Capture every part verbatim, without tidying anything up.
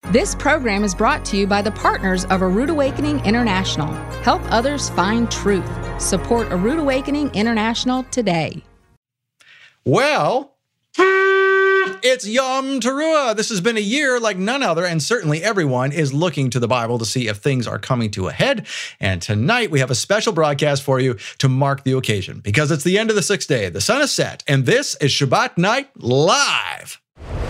This program is brought to you by the partners of A Rood Awakening International. Help others find truth. Support A Rood Awakening International today. Well, it's Yom Teruah. This has been a year like none other, and certainly everyone is looking to the Bible to see if things are coming to a head. And tonight we have a special broadcast for you to mark the occasion, because it's the end of the sixth day. The sun is set, and this is Shabbat Night Live.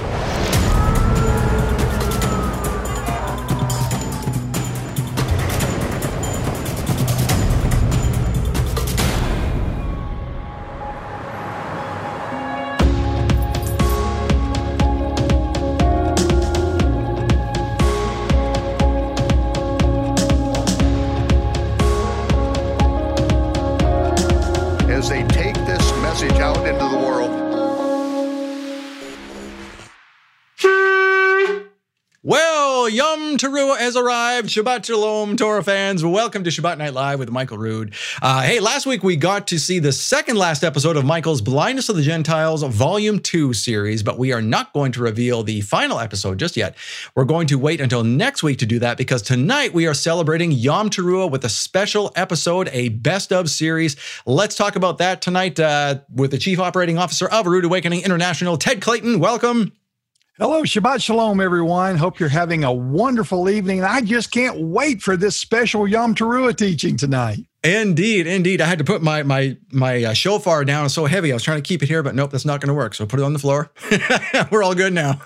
Yom Teruah has arrived. Shabbat Shalom, Torah fans. Welcome to Shabbat Night Live with Michael Rood. Uh, hey, last week we got to see the second last episode of Michael's Blindness of the Gentiles Volume two series, but we are not going to reveal the final episode just yet. We're going to wait until next week to do that, because tonight we are celebrating Yom Teruah with a special episode, a best of series. Let's talk about that tonight uh, with the Chief Operating Officer of A Rood Awakening International, Ted Clayton. Welcome. Hello, Shabbat Shalom, everyone. Hope you're having a wonderful evening. I just can't wait for this special Yom Teruah teaching tonight. Indeed, indeed. I had to put my my my uh, shofar down. It's so heavy. I was trying to keep it here, but nope, that's not going to work. So put it on the floor. We're all good now.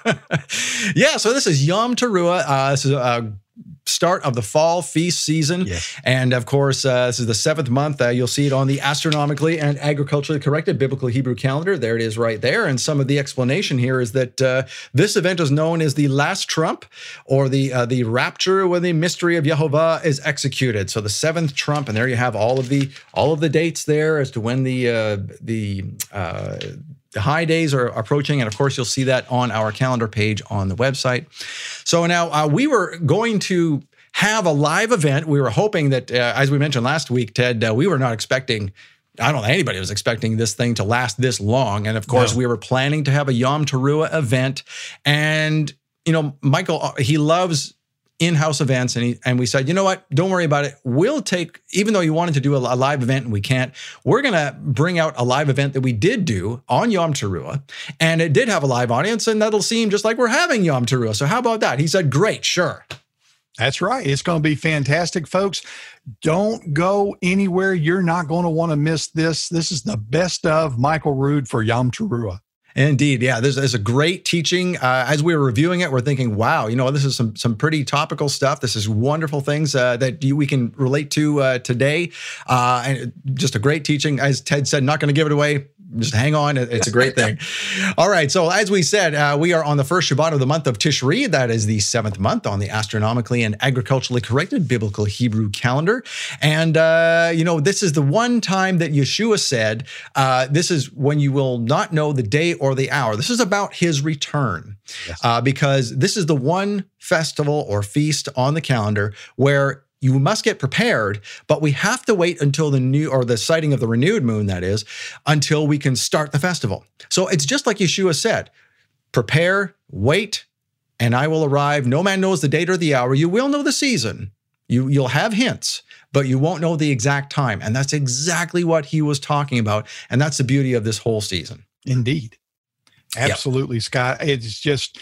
Yeah, so this is Yom Teruah. Uh, this is a start of the fall feast season. Yes. And of course, uh, this is the seventh month. Uh, you'll see it on the astronomically and agriculturally corrected biblical Hebrew calendar. There it is right there. And some of the explanation here is that uh, this event is known as the last trump, or the uh, the rapture, when the mystery of Yehovah is executed. So the seventh trump, and there you have all of the all of the dates there as to when the uh, the uh, The high days are approaching, and of course, you'll see that on our calendar page on the website. So now uh, we were going to have a live event. We were hoping that, uh, as we mentioned last week, Ted, uh, we were not expecting, I don't think anybody was expecting this thing to last this long. And of course, no. We were planning to have a Yom Teruah event. And, you know, Michael, he loves in-house events, and he, and we said, you know what, don't worry about it. We'll take, even though you wanted to do a, a live event and we can't, we're going to bring out a live event that we did do on Yom Teruah, and it did have a live audience, and that'll seem just like we're having Yom Teruah. So how about that? He said, great, sure. That's right. It's going to be fantastic, folks. Don't go anywhere. You're not going to want to miss this. This is the best of Michael Rood for Yom Teruah. Indeed. Yeah, there's, there's a great teaching. Uh, as we were reviewing it, we're thinking, wow, you know, this is some some pretty topical stuff. This is wonderful things uh, that you, we can relate to uh, today. Uh, and just a great teaching. As Ted said, not going to give it away. Just hang on. It's a great thing. All right. So as we said, uh, we are on the first Shabbat of the month of Tishri. That is the seventh month on the astronomically and agriculturally corrected biblical Hebrew calendar. And, uh, you know, this is the one time that Yeshua said, uh, this is when you will not know the day or the hour. This is about his return, yes. uh, because this is the one festival or feast on the calendar where you must get prepared, but we have to wait until the new, or the sighting of the renewed moon, that is, until we can start the festival. So it's just like Yeshua said, prepare, wait, and I will arrive. No man knows the date or the hour. You will know the season. You, you'll have hints, but you won't know the exact time. And that's exactly what he was talking about. And that's the beauty of this whole season. Indeed. Absolutely, yep. Scott. It's just,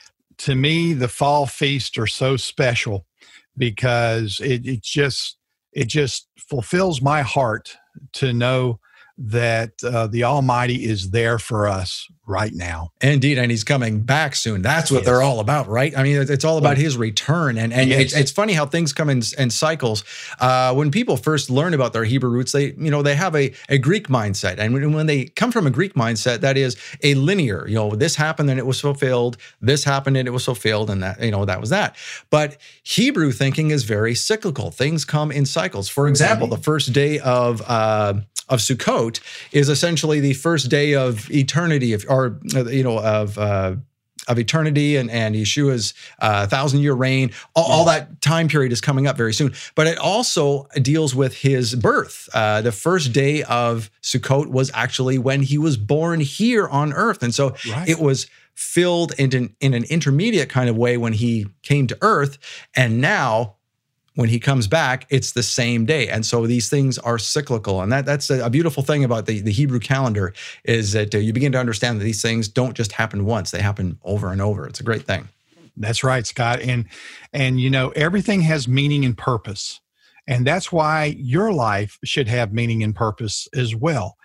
to me, the fall feasts are so special, because it, it just it just fulfills my heart to know that uh, the Almighty is there for us right now. Indeed, and he's coming back soon. That's what yes. they're all about, right? I mean, it's all about his return. And and yes. it's, it's funny how things come in, in cycles. Uh, when people first learn about their Hebrew roots, they you know they have a, a Greek mindset. And when, when they come from a Greek mindset, that is a linear, you know, this happened and it was fulfilled, this happened and it was fulfilled, and that, you know, that was that. But Hebrew thinking is very cyclical. Things come in cycles. For example, the first day of uh, of Sukkot is essentially the first day of eternity, of, or you know, of uh, of eternity and and Yeshua's uh, thousand year reign. All, all that time period is coming up very soon. But it also deals with his birth. Uh, the first day of Sukkot was actually when he was born here on earth, and so right. it was filled in an, in an intermediate kind of way when he came to earth. And now when he comes back, it's the same day. And so these things are cyclical. And that that's a, a beautiful thing about the, the Hebrew calendar is that uh, you begin to understand that these things don't just happen once, they happen over and over. It's a great thing. That's right, Scott. And, and you know, everything has meaning and purpose. And that's why your life should have meaning and purpose as well.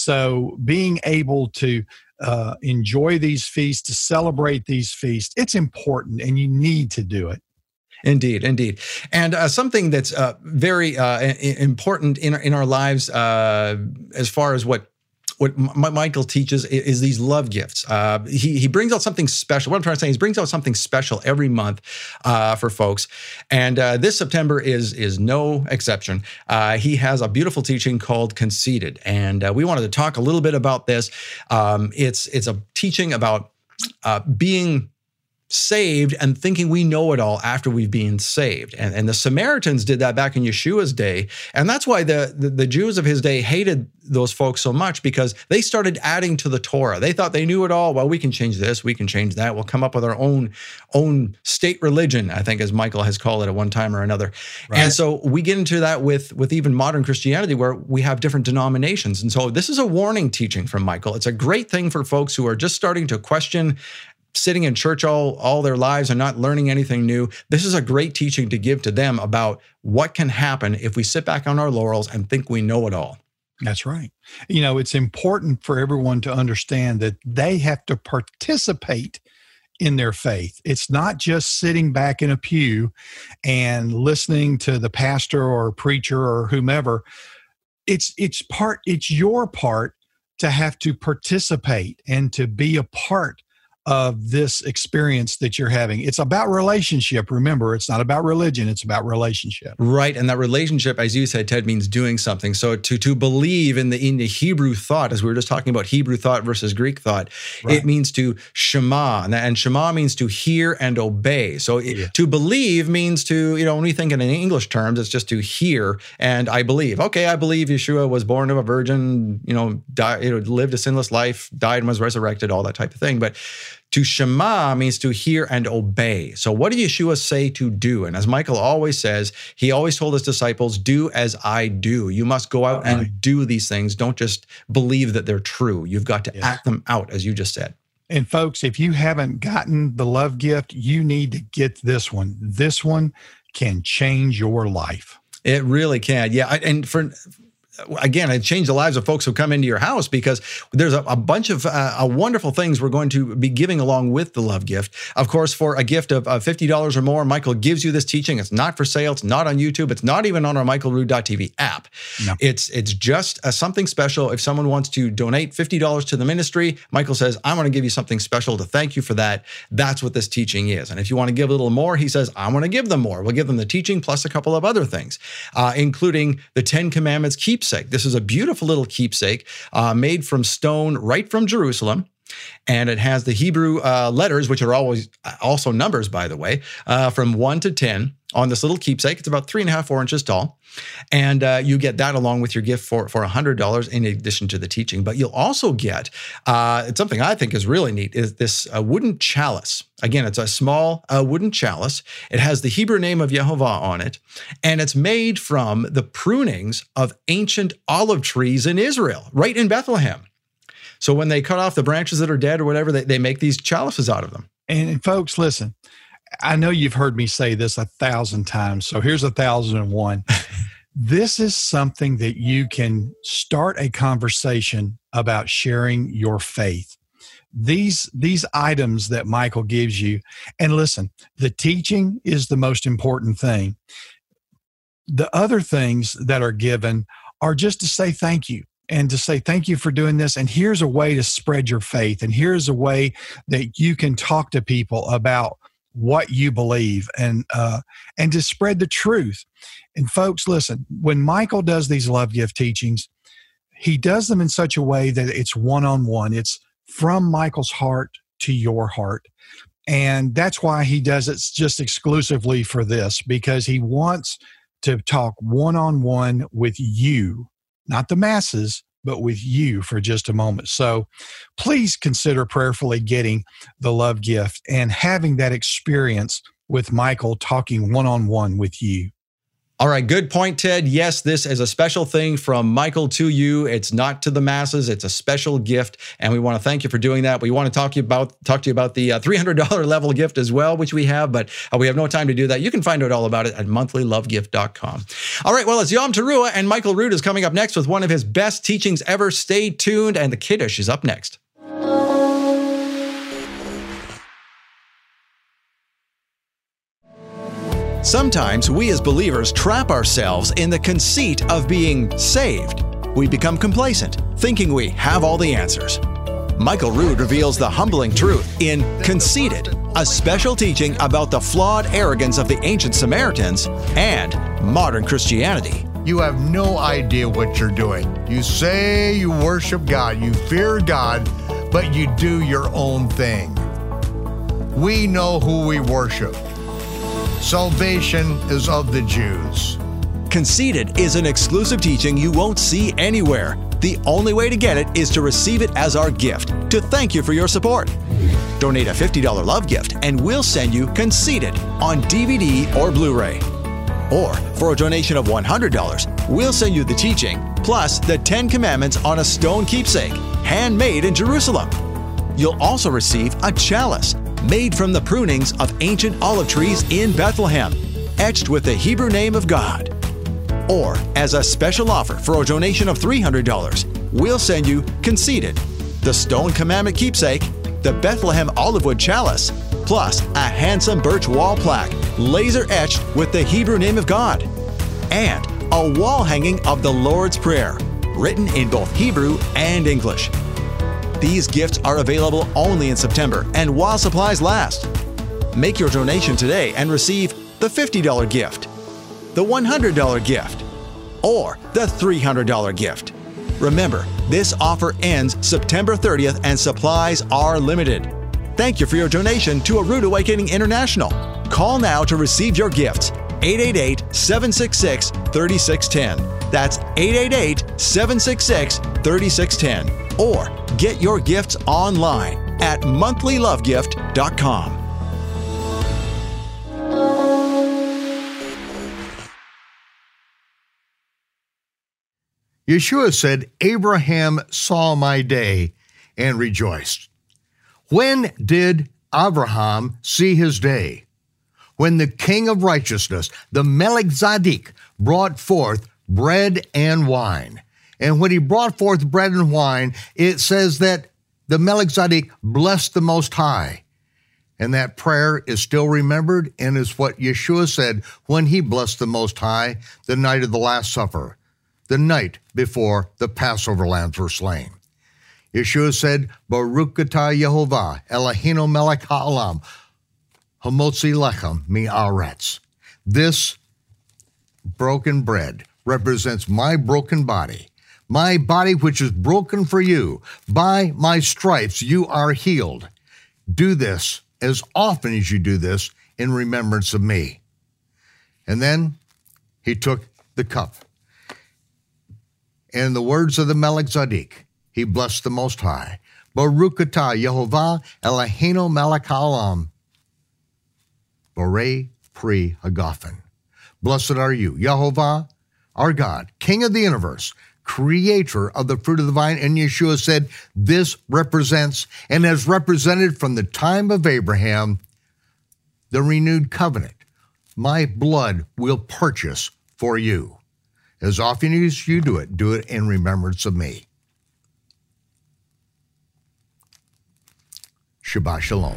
So being able to uh, enjoy these feasts, to celebrate these feasts, it's important and you need to do it. Indeed, indeed. And uh, something that's uh, very uh, important in our, in our lives uh, as far as what What M- Michael teaches is, is these love gifts. Uh, he he brings out something special. What I'm trying to say is he brings out something special every month uh, for folks. And uh, this September is is no exception. Uh, he has a beautiful teaching called Conceited. And uh, we wanted to talk a little bit about this. Um, it's, it's a teaching about uh, being saved and thinking we know it all after we've been saved. And, and the Samaritans did that back in Yeshua's day. And that's why the, the, the Jews of his day hated those folks so much, because they started adding to the Torah. They thought they knew it all. Well, we can change this, we can change that. We'll come up with our own, own state religion, I think, as Michael has called it at one time or another. Right. And so we get into that with, with even modern Christianity, where we have different denominations. And so this is a warning teaching from Michael. It's a great thing for folks who are just starting to question, sitting in church all, all their lives and not learning anything new. This is a great teaching to give to them about what can happen if we sit back on our laurels and think we know it all. That's right. You know, it's important for everyone to understand that they have to participate in their faith. It's not just sitting back in a pew and listening to the pastor or preacher or whomever. It's, it's part, it's your part to have to participate and to be a part of this experience that you're having. It's about relationship. Remember, it's not about religion. It's about relationship. Right. And that relationship, as you said, Ted, means doing something. So to, to believe in the, in the Hebrew thought, as we were just talking about Hebrew thought versus Greek thought, right. It means to shema, and shema means to hear and obey. So it, yeah. to believe means to, you know, when we think in English terms, it's just to hear and I believe. Okay, I believe Yeshua was born of a virgin, you know, died, you know, lived a sinless life, died and was resurrected, all that type of thing. But to shema means to hear and obey. So what did Yeshua say to do? And as Michael always says, he always told his disciples, do as I do. You must go out and right. do these things. Don't just believe that they're true. You've got to yes. act them out, as you just said. And folks, if you haven't gotten the love gift, you need to get this one. This one can change your life. It really can. Yeah. And for... Again, it changed the lives of folks who come into your house, because there's a, a bunch of uh, wonderful things we're going to be giving along with the love gift. Of course, for a gift of uh, fifty dollars or more, Michael gives you this teaching. It's not for sale. It's not on YouTube. It's not even on our Michael Rood dot T V app. No. It's it's just uh, something special. If someone wants to donate fifty dollars to the ministry, Michael says, I want to give you something special to thank you for that. That's what this teaching is. And if you want to give a little more, he says, I want to give them more. We'll give them the teaching plus a couple of other things, uh, including the Ten Commandments keepsake. This is a beautiful little keepsake uh, made from stone right from Jerusalem. And it has the Hebrew uh, letters, which are always also numbers, by the way, uh, from one to ten on this little keepsake. It's about three and a half, four inches tall. And uh, you get that along with your gift for, for one hundred dollars in addition to the teaching. But you'll also get, uh, it's something I think is really neat, is this uh, wooden chalice. Again, it's a small uh, wooden chalice. It has the Hebrew name of Yehovah on it. And it's made from the prunings of ancient olive trees in Israel, right in Bethlehem. So when they cut off the branches that are dead or whatever, they, they make these chalices out of them. And folks, listen, I know you've heard me say this a thousand times, so here's a thousand and one. This is something that you can start a conversation about sharing your faith. These, these items that Michael gives you, and listen, the teaching is the most important thing. The other things that are given are just to say thank you. And to say, thank you for doing this. And here's a way to spread your faith. And here's a way that you can talk to people about what you believe and uh, and to spread the truth. And folks, listen, when Michael does these love gift teachings, he does them in such a way that it's one-on-one. It's from Michael's heart to your heart. And that's why he does it just exclusively for this, because he wants to talk one-on-one with you. Not the masses, but with you for just a moment. So please consider prayerfully getting the love gift and having that experience with Michael talking one-on-one with you. All right, good point, Ted. Yes, this is a special thing from Michael to you. It's not to the masses. It's a special gift, and we want to thank you for doing that. We want to talk to you about talk to you about the uh, three hundred dollars level gift as well, which we have, but uh, we have no time to do that. You can find out all about it at monthly love gift dot com. All right, well, it's Yom Teruah, and Michael Rood is coming up next with one of his best teachings ever. Stay tuned, and the Kiddush is up next. Sometimes we as believers trap ourselves in the conceit of being saved. We become complacent, thinking we have all the answers. Michael Rood reveals the humbling truth in Conceited, a special teaching about the flawed arrogance of the ancient Samaritans and modern Christianity. You have no idea what you're doing. You say you worship God, you fear God, but you do your own thing. We know who we worship. Salvation is of the Jews. Conceited is an exclusive teaching you won't see anywhere. The only way to get it is to receive it as our gift, to thank you for your support. Donate a fifty dollars love gift and we'll send you Conceited on D V D or Blu-ray. Or for a donation of one hundred dollars, we'll send you the teaching, plus the Ten Commandments on a stone keepsake, handmade in Jerusalem. You'll also receive a chalice, made from the prunings of ancient olive trees in Bethlehem, etched with the Hebrew name of God. Or, as a special offer for a donation of three hundred dollars, we'll send you Conceited, the Stone Commandment keepsake, the Bethlehem olive wood chalice, plus a handsome birch wall plaque, laser etched with the Hebrew name of God, and a wall hanging of the Lord's Prayer, written in both Hebrew and English. These gifts are available only in September and while supplies last. Make your donation today and receive the fifty dollars gift, the one hundred dollars gift, or the three hundred dollars gift. Remember, this offer ends September thirtieth and supplies are limited. Thank you for your donation to A Rood Awakening International. Call now to receive your gifts. eight eight eight, seven six six, three six one zero. That's eight eight eight, seven six six, three six one zero. Or get your gifts online at monthly love gift dot com. Yeshua said, Abraham saw my day and rejoiced. When did Abraham see his day? When the King of Righteousness, the Melchizedek, brought forth bread and wine. And when he brought forth bread and wine, it says that the Melchizedek blessed the Most High. And that prayer is still remembered and is what Yeshua said when he blessed the Most High the night of the Last Supper, the night before the Passover lambs were slain. Yeshua said, Baruch atah Yehovah, Eloheinu melech ha'olam, hamotzi lechem mi'aretz. This broken bread represents my broken body. My body, which is broken for you. By my stripes, you are healed. Do this as often as you do this in remembrance of me. And then he took the cup. And in the words of the Melchizedek, he blessed the Most High. Baruch atah Yehovah Eloheinu melech ha'olam, Borei pri hagafen. Blessed are you, Yehovah, our God, King of the universe, creator of the fruit of the vine. And Yeshua said, this represents and has represented from the time of Abraham the renewed covenant. My blood will purchase for you. As often as you do it, do it in remembrance of me. Shabbat Shalom.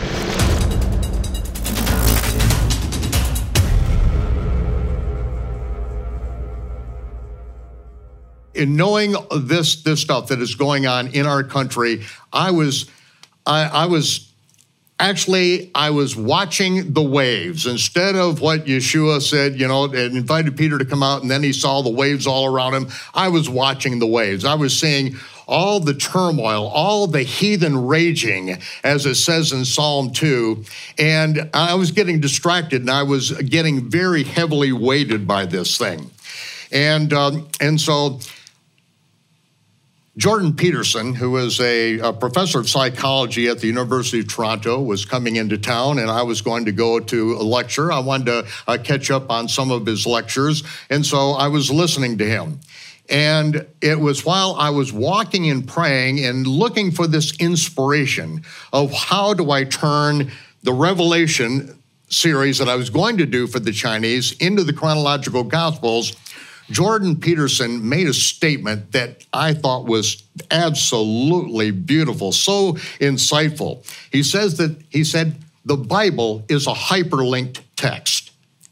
In knowing this this stuff that is going on in our country, I was I, I was actually I was watching the waves instead of what Yeshua said, you know, and invited Peter to come out, and then he saw the waves all around him. I was watching the waves. I was seeing all the turmoil, all the heathen raging, as it says in Psalm two, and I was getting distracted, and I was getting very heavily weighted by this thing, and um, and so. Jordan Peterson, who is a, a professor of psychology at the University of Toronto, was coming into town, and I was going to go to a lecture. I wanted to uh, catch up on some of his lectures, and so I was listening to him. And it was while I was walking and praying and looking for this inspiration of how do I turn the Revelation series that I was going to do for the Chinese into the chronological Gospels, Jordan Peterson made a statement that I thought was absolutely beautiful, so insightful. He says that, he said, the Bible is a hyperlinked text.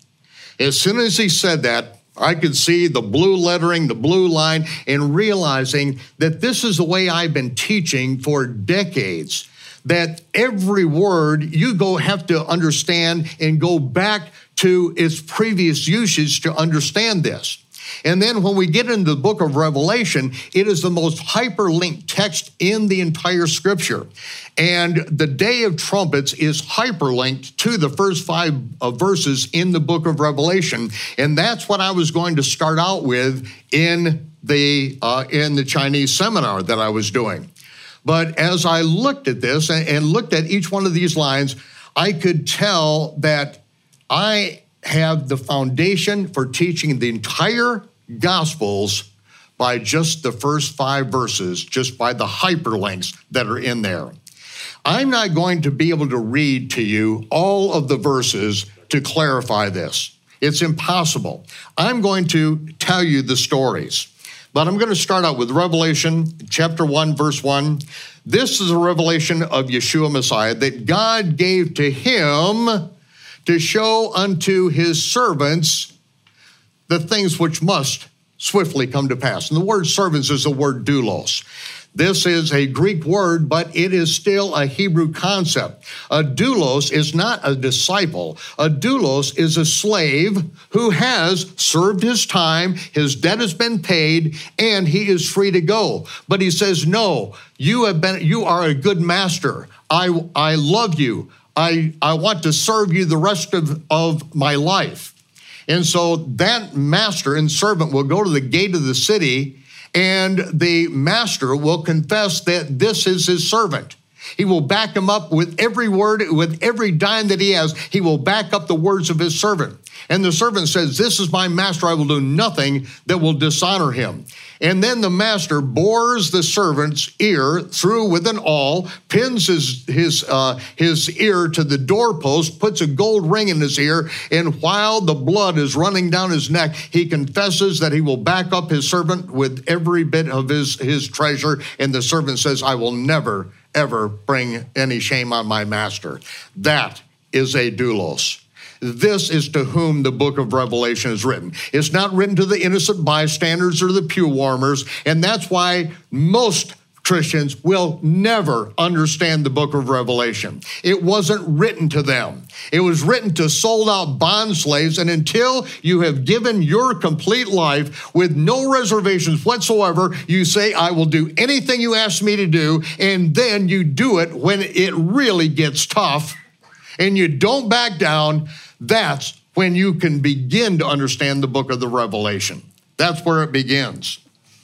As soon as he said that, I could see the blue lettering, the blue line, and realizing that this is the way I've been teaching for decades, that every word you go have to understand and go back to its previous usage to understand this. And then when we get into the book of Revelation, it is the most hyperlinked text in the entire scripture. And the Day of Trumpets is hyperlinked to the first five uh, verses in the book of Revelation. And that's what I was going to start out with in the, uh, in the Chinese seminar that I was doing. But as I looked at this and, and looked at each one of these lines, I could tell that I have the foundation for teaching the entire Gospels by just the first five verses, just by the hyperlinks that are in there. I'm not going to be able to read to you all of the verses to clarify this. It's impossible. I'm going to tell you the stories, but I'm going to start out with Revelation chapter one, verse one. This is a revelation of Yeshua Messiah that God gave to him to show unto his servants the things which must swiftly come to pass. And the word servants is the word doulos. This is a Greek word, but it is still a Hebrew concept. A doulos is not a disciple. A doulos is a slave who has served his time, his debt has been paid, and he is free to go. But he says, no, you have been, you are a good master. I, I love you. I, I want to serve you the rest of, of my life. And so that master and servant will go to the gate of the city, and the master will confess that this is his servant. He will back him up with every word, with every dime that he has. He will back up the words of his servant. And the servant says, this is my master. I will do nothing that will dishonor him. And then the master bores the servant's ear through with an awl, pins his, his, uh, his ear to the doorpost, puts a gold ring in his ear, and while the blood is running down his neck, he confesses that he will back up his servant with every bit of his, his treasure. And the servant says, I will never, ever bring any shame on my master. That is a doulos. This is to whom the book of Revelation is written. It's not written to the innocent bystanders or the pew warmers, and that's why most Christians will never understand the book of Revelation. It wasn't written to them. It was written to sold-out bond slaves, and until you have given your complete life with no reservations whatsoever, you say, I will do anything you ask me to do, and then you do it when it really gets tough, and you don't back down. That's when you can begin to understand the book of the Revelation. That's where it begins.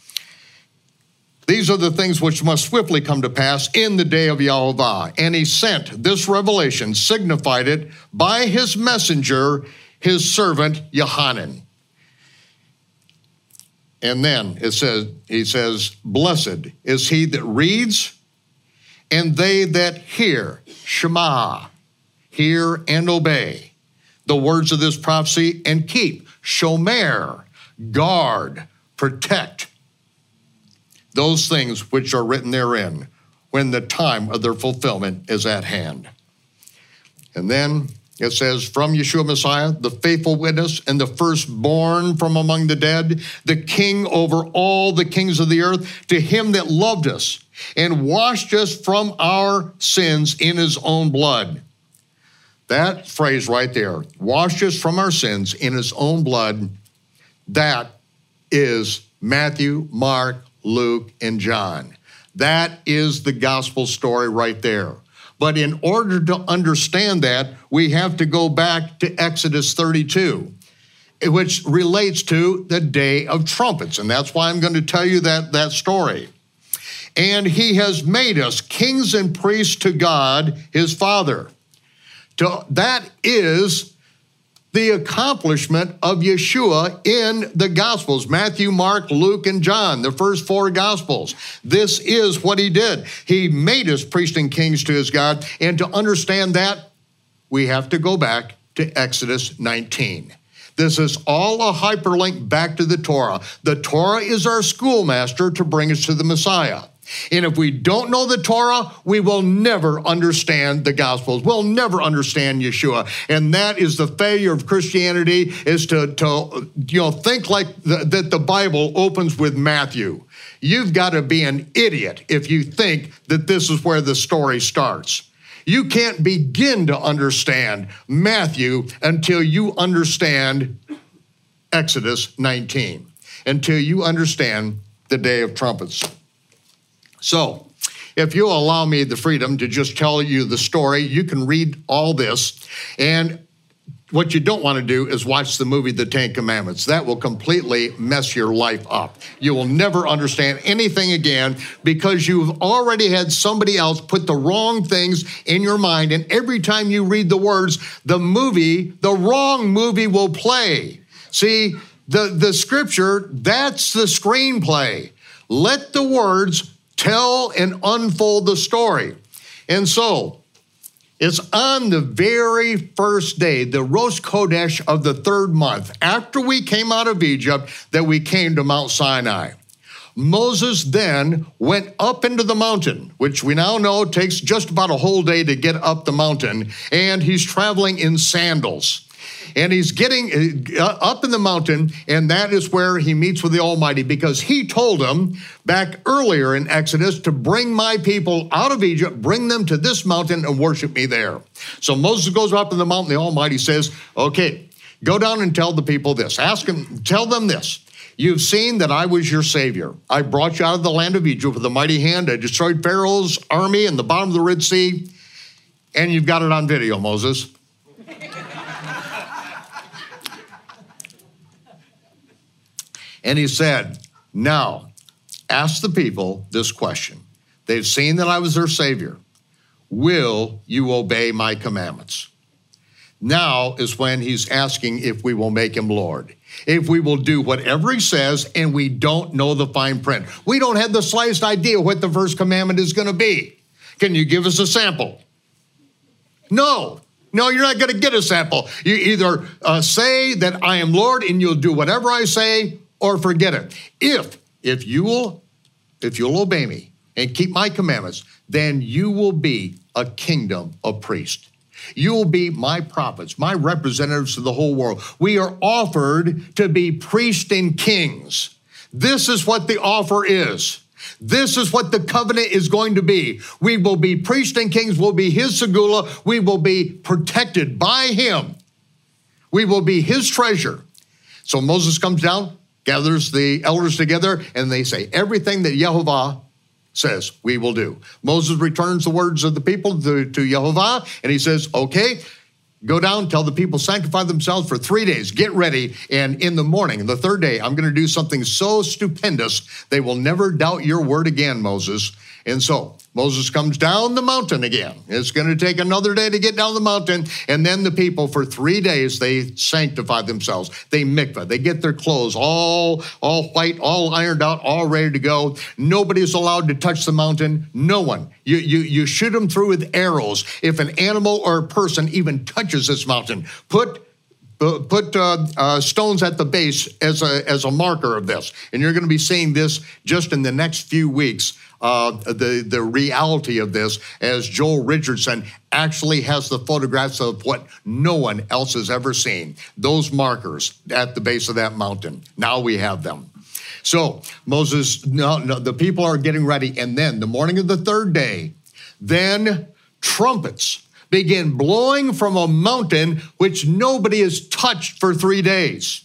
These are the things which must swiftly come to pass in the day of Yahovah. And he sent this revelation, signified it by his messenger, his servant Yohanan. And then it says, he says, blessed is he that reads and they that hear, Shema, hear and obey the words of this prophecy and keep, shomer, guard, protect those things which are written therein when the time of their fulfillment is at hand. And then it says, from Yeshua Messiah, the faithful witness and the firstborn from among the dead, the king over all the kings of the earth, to him that loved us and washed us from our sins in his own blood. That phrase right there, washed us from our sins in his own blood, that is Matthew, Mark, Luke, and John. That is the gospel story right there. But in order to understand that, we have to go back to Exodus thirty-two, which relates to the Day of Trumpets. And that's why I'm going to tell you that, that story. and he has made us kings and priests to God, his Father. To, that is the accomplishment of Yeshua in the Gospels, Matthew, Mark, Luke, and John, the first four Gospels. This is what he did. He made us priests and kings to his God, and to understand that, we have to go back to Exodus nineteen. This is all a hyperlink back to the Torah. The Torah is our schoolmaster to bring us to the Messiah. And if we don't know the Torah, we will never understand the Gospels. We'll never understand Yeshua. And that is the failure of Christianity, is to, to you know, think like the, that the Bible opens with Matthew. You've got to be an idiot if you think that this is where the story starts. You can't begin to understand Matthew until you understand Exodus nineteen, until you understand the Day of Trumpets. So, if you'll allow me the freedom to just tell you the story, you can read all this. And what you don't want to do is watch the movie The Ten Commandments. That will completely mess your life up. You will never understand anything again because you've already had somebody else put the wrong things in your mind. And every time you read the words, the movie, the wrong movie will play. See, the, the scripture, that's the screenplay. Let the words tell and unfold the story. And so, it's on the very first day, the Rosh Chodesh of the third month, after we came out of Egypt, that we came to Mount Sinai. Moses then went up into the mountain, which we now know takes just about a whole day to get up the mountain, and he's traveling in sandals. And he's getting up in the mountain, and that is where he meets with the Almighty, because he told him back earlier in Exodus to bring my people out of Egypt, bring them to this mountain and worship me there. So Moses goes up in the mountain. The Almighty says, okay, go down and tell the people this. Ask them, tell them this. You've seen that I was your Savior. I brought you out of the land of Egypt with a mighty hand. I destroyed Pharaoh's army in the bottom of the Red Sea. And you've got it on video, Moses. And he said, now, ask the people this question. They've seen that I was their Savior. Will you obey my commandments? Now is when he's asking if we will make him Lord. If we will do whatever he says, and we don't know the fine print. We don't have the slightest idea what the first commandment is going to be. Can you give us a sample? No. No, you're not going to get a sample. You either uh, say that I am Lord and you'll do whatever I say, or forget it. If, if you will, if you'll obey me and keep my commandments, then you will be a kingdom of priests. You will be my prophets, my representatives to the whole world. We are offered to be priests and kings. This is what the offer is. This is what the covenant is going to be. We will be priests and kings. We'll be his segula. We will be protected by him. We will be his treasure. So Moses comes down, gathers the elders together, and they say, everything that Yehovah says, we will do. Moses returns the words of the people to, to Yehovah, and he says, okay, go down, tell the people, sanctify themselves for three days, get ready, and in the morning, the third day, I'm going to do something so stupendous, they will never doubt your word again, Moses. And so Moses comes down the mountain again. It's going to take another day to get down the mountain. And then the people, for three days, they sanctify themselves. They mikvah. They get their clothes all, all white, all ironed out, all ready to go. Nobody's allowed to touch the mountain. No one. You, you, you shoot them through with arrows. If an animal or a person even touches this mountain, put Uh, put uh, uh, stones at the base as a, as a marker of this. And you're going to be seeing this just in the next few weeks, uh, the, the reality of this, as Joel Richardson actually has the photographs of what no one else has ever seen. Those markers at the base of that mountain. Now we have them. So Moses, no, no, the people are getting ready. And then the morning of the third day, then trumpets begin blowing from a mountain which nobody has touched for three days.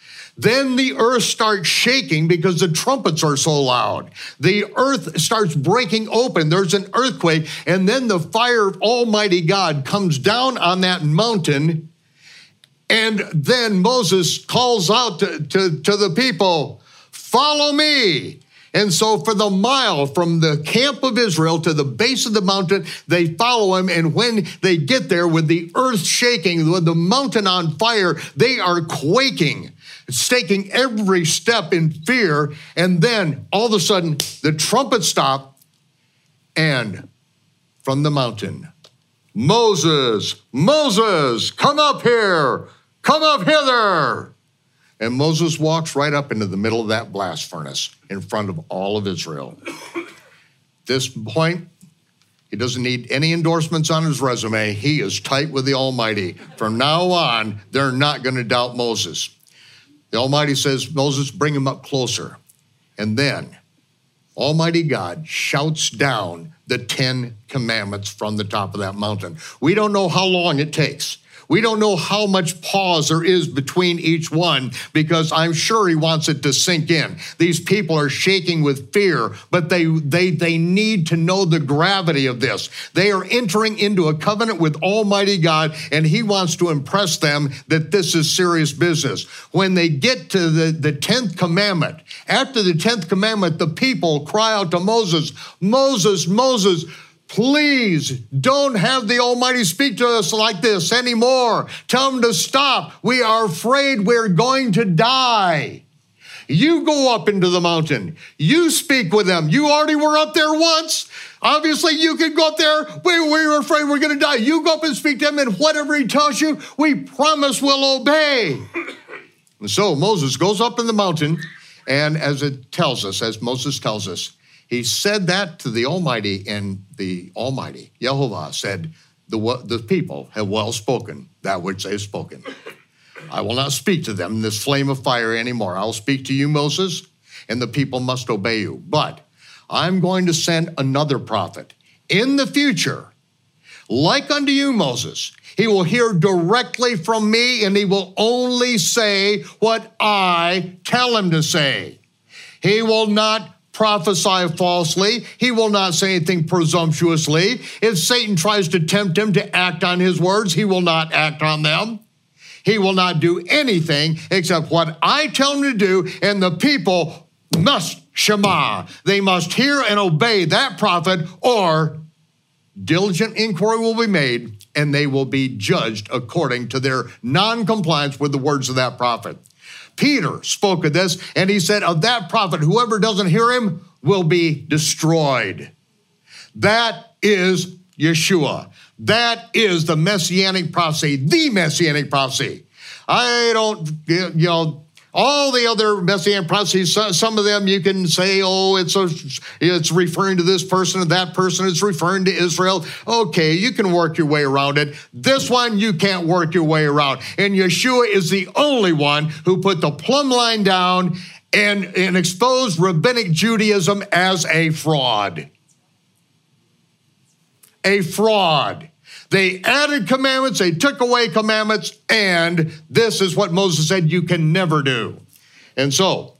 Then the earth starts shaking because the trumpets are so loud. The earth starts breaking open. There's an earthquake, and then the fire of Almighty God comes down on that mountain. And then Moses calls out to, to, to the people, follow me. And so for the mile from the camp of Israel to the base of the mountain, they follow him. And when they get there with the earth shaking, with the mountain on fire, they are quaking, taking every step in fear. And then all of a sudden, the trumpets stop, and from the mountain, Moses, Moses, come up here, come up hither. And Moses walks right up into the middle of that blast furnace in front of all of Israel. At this point, he doesn't need any endorsements on his resume. He is tight with the Almighty. From now on, they're not going to doubt Moses. The Almighty says, Moses, bring him up closer. And then Almighty God shouts down the Ten Commandments from the top of that mountain. We don't know how long it takes. We don't know how much pause there is between each one, because I'm sure he wants it to sink in. These people are shaking with fear, but they, they, they need to know the gravity of this. They are entering into a covenant with Almighty God, and he wants to impress them that this is serious business. When they get to the, the tenth commandment, after the tenth commandment, the people cry out to Moses, Moses, Moses, please don't have the Almighty speak to us like this anymore. Tell him to stop. We are afraid we're going to die. You go up into the mountain. You speak with them. You already were up there once. Obviously, you can go up there. We, we were afraid we're going to die. You go up and speak to him, and whatever he tells you, we promise we'll obey. And so Moses goes up in the mountain, and as it tells us, as Moses tells us, he said that to the Almighty, and the Almighty, Yehovah, said, the, the people have well spoken that which they have spoken. I will not speak to them in this flame of fire anymore. I will speak to you, Moses, and the people must obey you. But I'm going to send another prophet in the future, like unto you, Moses. He will hear directly from me, and he will only say what I tell him to say. He will not prophesy falsely. He will not say anything presumptuously. If Satan tries to tempt him to act on his words, he will not act on them. He will not do anything except what I tell him to do, and the people must shema. They must hear and obey that prophet, or diligent inquiry will be made, and they will be judged according to their non-compliance with the words of that prophet. Peter spoke of this, and he said, of that prophet, whoever doesn't hear him will be destroyed. That is Yeshua. That is the messianic prophecy, the messianic prophecy. I don't, you know, all the other messianic prophecies, some of them you can say, oh, it's a, it's referring to this person or that person, it's referring to Israel. Okay, you can work your way around it. This one, you can't work your way around. And Yeshua is the only one who put the plumb line down and, and exposed rabbinic Judaism as a fraud. A fraud. They added commandments, they took away commandments, and this is what Moses said you can never do. And so,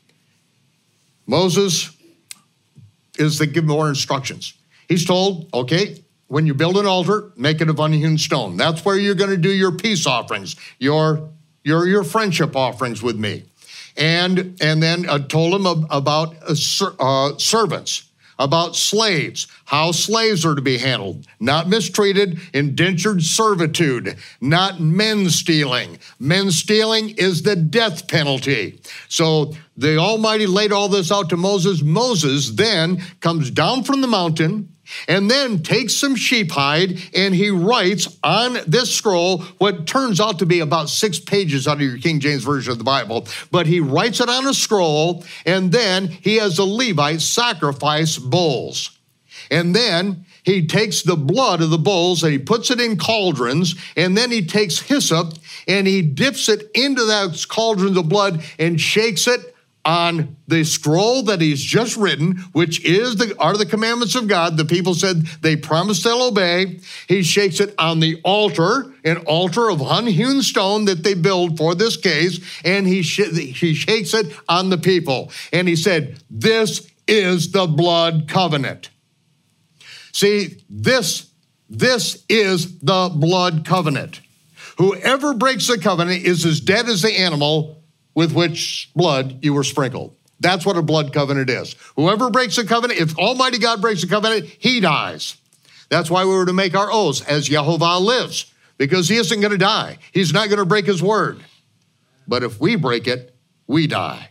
Moses is to give more instructions. He's told, okay, when you build an altar, make it of unhewn stone. That's where you're going to do your peace offerings, your, your, your friendship offerings with me. And, and then uh, told him about uh, ser- uh, servants. About slaves, how slaves are to be handled, not mistreated, indentured servitude, not men stealing. Men stealing is the death penalty. So the Almighty laid all this out to Moses. Moses then comes down from the mountain and then takes some sheep hide, and he writes on this scroll what turns out to be about six pages out of your King James Version of the Bible. But he writes it on a scroll, and then he has the Levites sacrifice bulls. And then he takes the blood of the bulls and he puts it in cauldrons, and then he takes hyssop and he dips it into that cauldron of blood and shakes it on the scroll that he's just written, which is the, are the commandments of God. The people said they promised they'll obey. He shakes it on the altar, an altar of unhewn stone that they build for this case, and he, sh- he shakes it on the people. And he said, this is the blood covenant. See, this, this is the blood covenant. Whoever breaks the covenant is as dead as the animal with which blood you were sprinkled. That's what a blood covenant is. Whoever breaks the covenant, if Almighty God breaks the covenant, he dies. That's why we were to make our oaths as Yehovah lives, because he isn't going to die. He's not going to break his word. But if we break it, we die.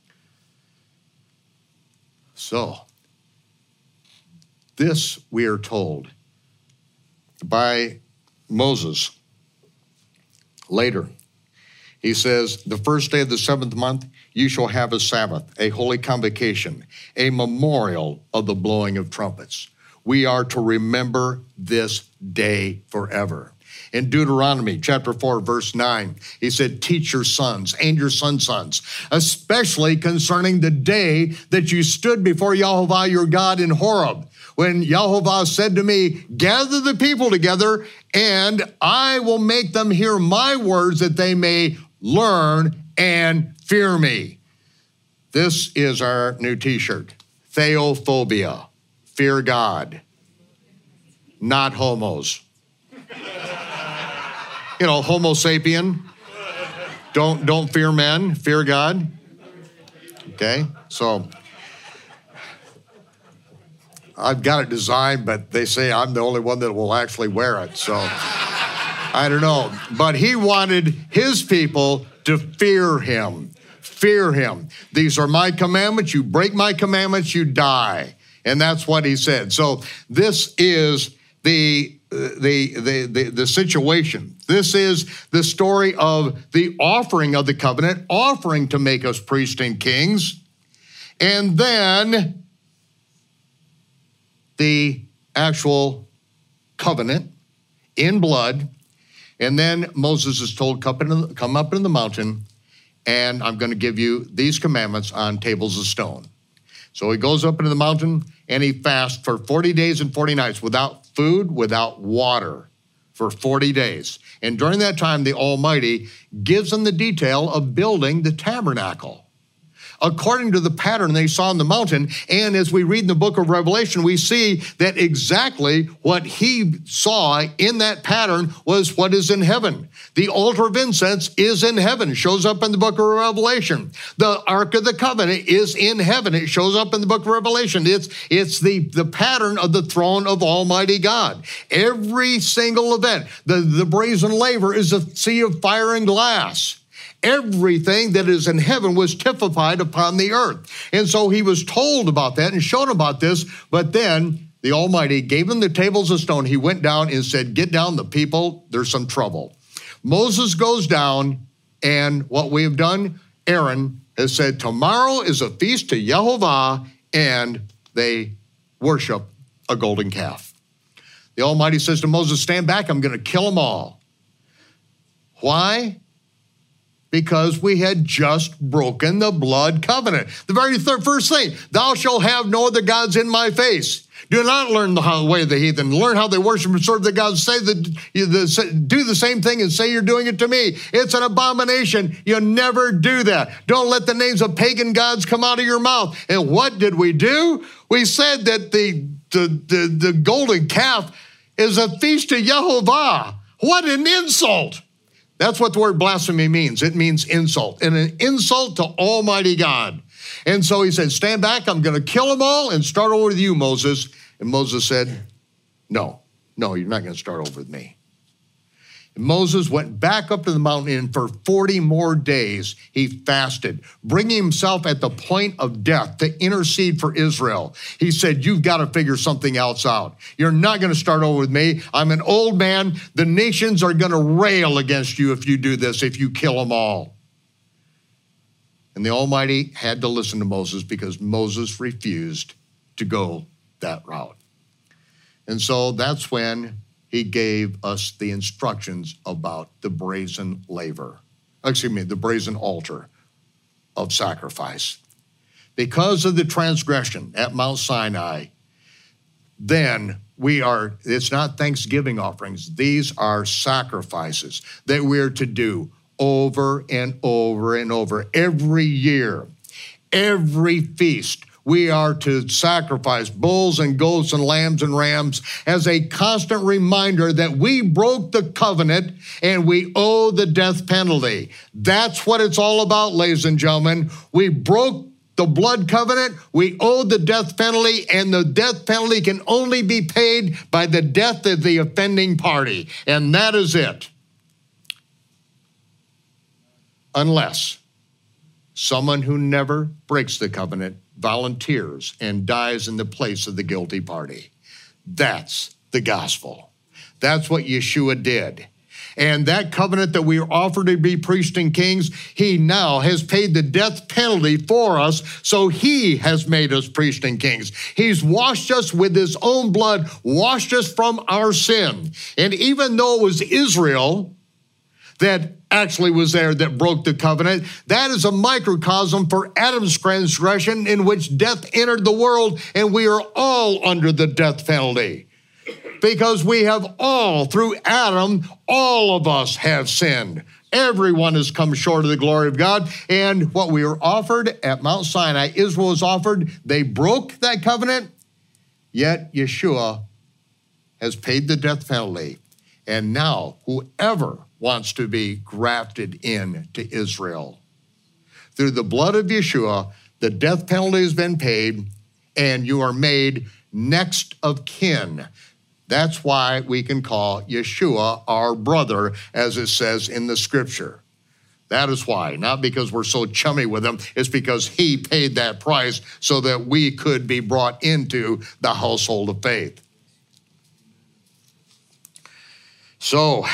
So, this we are told by Moses later. He says, the first day of the seventh month, you shall have a Sabbath, a holy convocation, a memorial of the blowing of trumpets. We are to remember this day forever. In Deuteronomy chapter four, verse nine, he said, teach your sons and your sons' sons, especially concerning the day that you stood before Yehovah your God in Horeb, when Yehovah said to me, gather the people together, and I will make them hear my words that they may learn and fear me. This is our new t-shirt, Theophobia, fear God, not homos. You know, Homo sapien, don't, don't fear men, fear God. Okay, so I've got it designed, but they say I'm the only one that will actually wear it, so I don't know. But he wanted his people to fear him, fear him. These are my commandments. You break my commandments, you die. And that's what he said. So this is the, the, the, the, the situation. This is the story of the offering of the covenant, offering to make us priests and kings. And then the actual covenant in blood. And then Moses is told, come up into the mountain, and I'm going to give you these commandments on tables of stone. So he goes up into the mountain, and he fasts for forty days and forty nights without food, without water, for forty days. And during that time, the Almighty gives him the detail of building the tabernacle according to the pattern they saw on the mountain. And as we read in the book of Revelation, we see that exactly what he saw in that pattern was what is in heaven. The altar of incense is in heaven. It shows up in the book of Revelation. The Ark of the Covenant is in heaven. It shows up in the book of Revelation. It's, it's the, the pattern of the throne of Almighty God. Every single event, the, the brazen laver is a sea of fire and glass. Everything that is in heaven was typified upon the earth. And so he was told about that and shown about this, but then the Almighty gave him the tables of stone. He went down and said, get down, the people, there's some trouble. Moses goes down, and what we have done, Aaron has said, tomorrow is a feast to Yehovah, and they worship a golden calf. The Almighty says to Moses, stand back, I'm gonna kill them all. Why? Because we had just broken the blood covenant. The very third, first thing, thou shalt have no other gods in my face. Do not learn the way of the heathen. Learn how they worship and serve the gods. Say the, do the same thing and say you're doing it to me. It's an abomination. You never do that. Don't let the names of pagan gods come out of your mouth. And what did we do? We said that the, the, the, the golden calf is a feast to Yehovah. What an insult. That's what the word blasphemy means. It means insult, and an insult to Almighty God. And so he said, stand back, I'm going to kill them all and start over with you, Moses. And Moses said, no, no, you're not going to start over with me. And Moses went back up to the mountain, and for forty more days he fasted, bringing himself at the point of death to intercede for Israel. He said, you've got to figure something else out. You're not going to start over with me. I'm an old man. The nations are going to rail against you if you do this, if you kill them all. And the Almighty had to listen to Moses because Moses refused to go that route. And so that's when he gave us the instructions about the brazen laver, excuse me, the brazen altar of sacrifice. Because of the transgression at Mount Sinai, then we are, it's not thanksgiving offerings, these are sacrifices that we're to do over and over and over every year, every feast. We are to sacrifice bulls and goats and lambs and rams as a constant reminder that we broke the covenant and we owe the death penalty. That's what it's all about, ladies and gentlemen. We broke the blood covenant, we owe the death penalty, and the death penalty can only be paid by the death of the offending party. And that is it. Unless someone who never breaks the covenant volunteers and dies in the place of the guilty party. That's the gospel. That's what Yeshua did. And that covenant that we are offered to be priests and kings, he now has paid the death penalty for us, so he has made us priests and kings. He's washed us with his own blood, washed us from our sin. And even though it was Israel that actually was there that broke the covenant, that is a microcosm for Adam's transgression in which death entered the world, and we are all under the death penalty. Because we have all, through Adam, all of us have sinned. Everyone has come short of the glory of God. And what we were offered at Mount Sinai, Israel was offered, they broke that covenant, yet Yeshua has paid the death penalty. And now whoever wants to be grafted in to Israel, through the blood of Yeshua, the death penalty has been paid, and you are made next of kin. That's why we can call Yeshua our brother, as it says in the scripture. That is why, not because we're so chummy with him, it's because he paid that price so that we could be brought into the household of faith. So,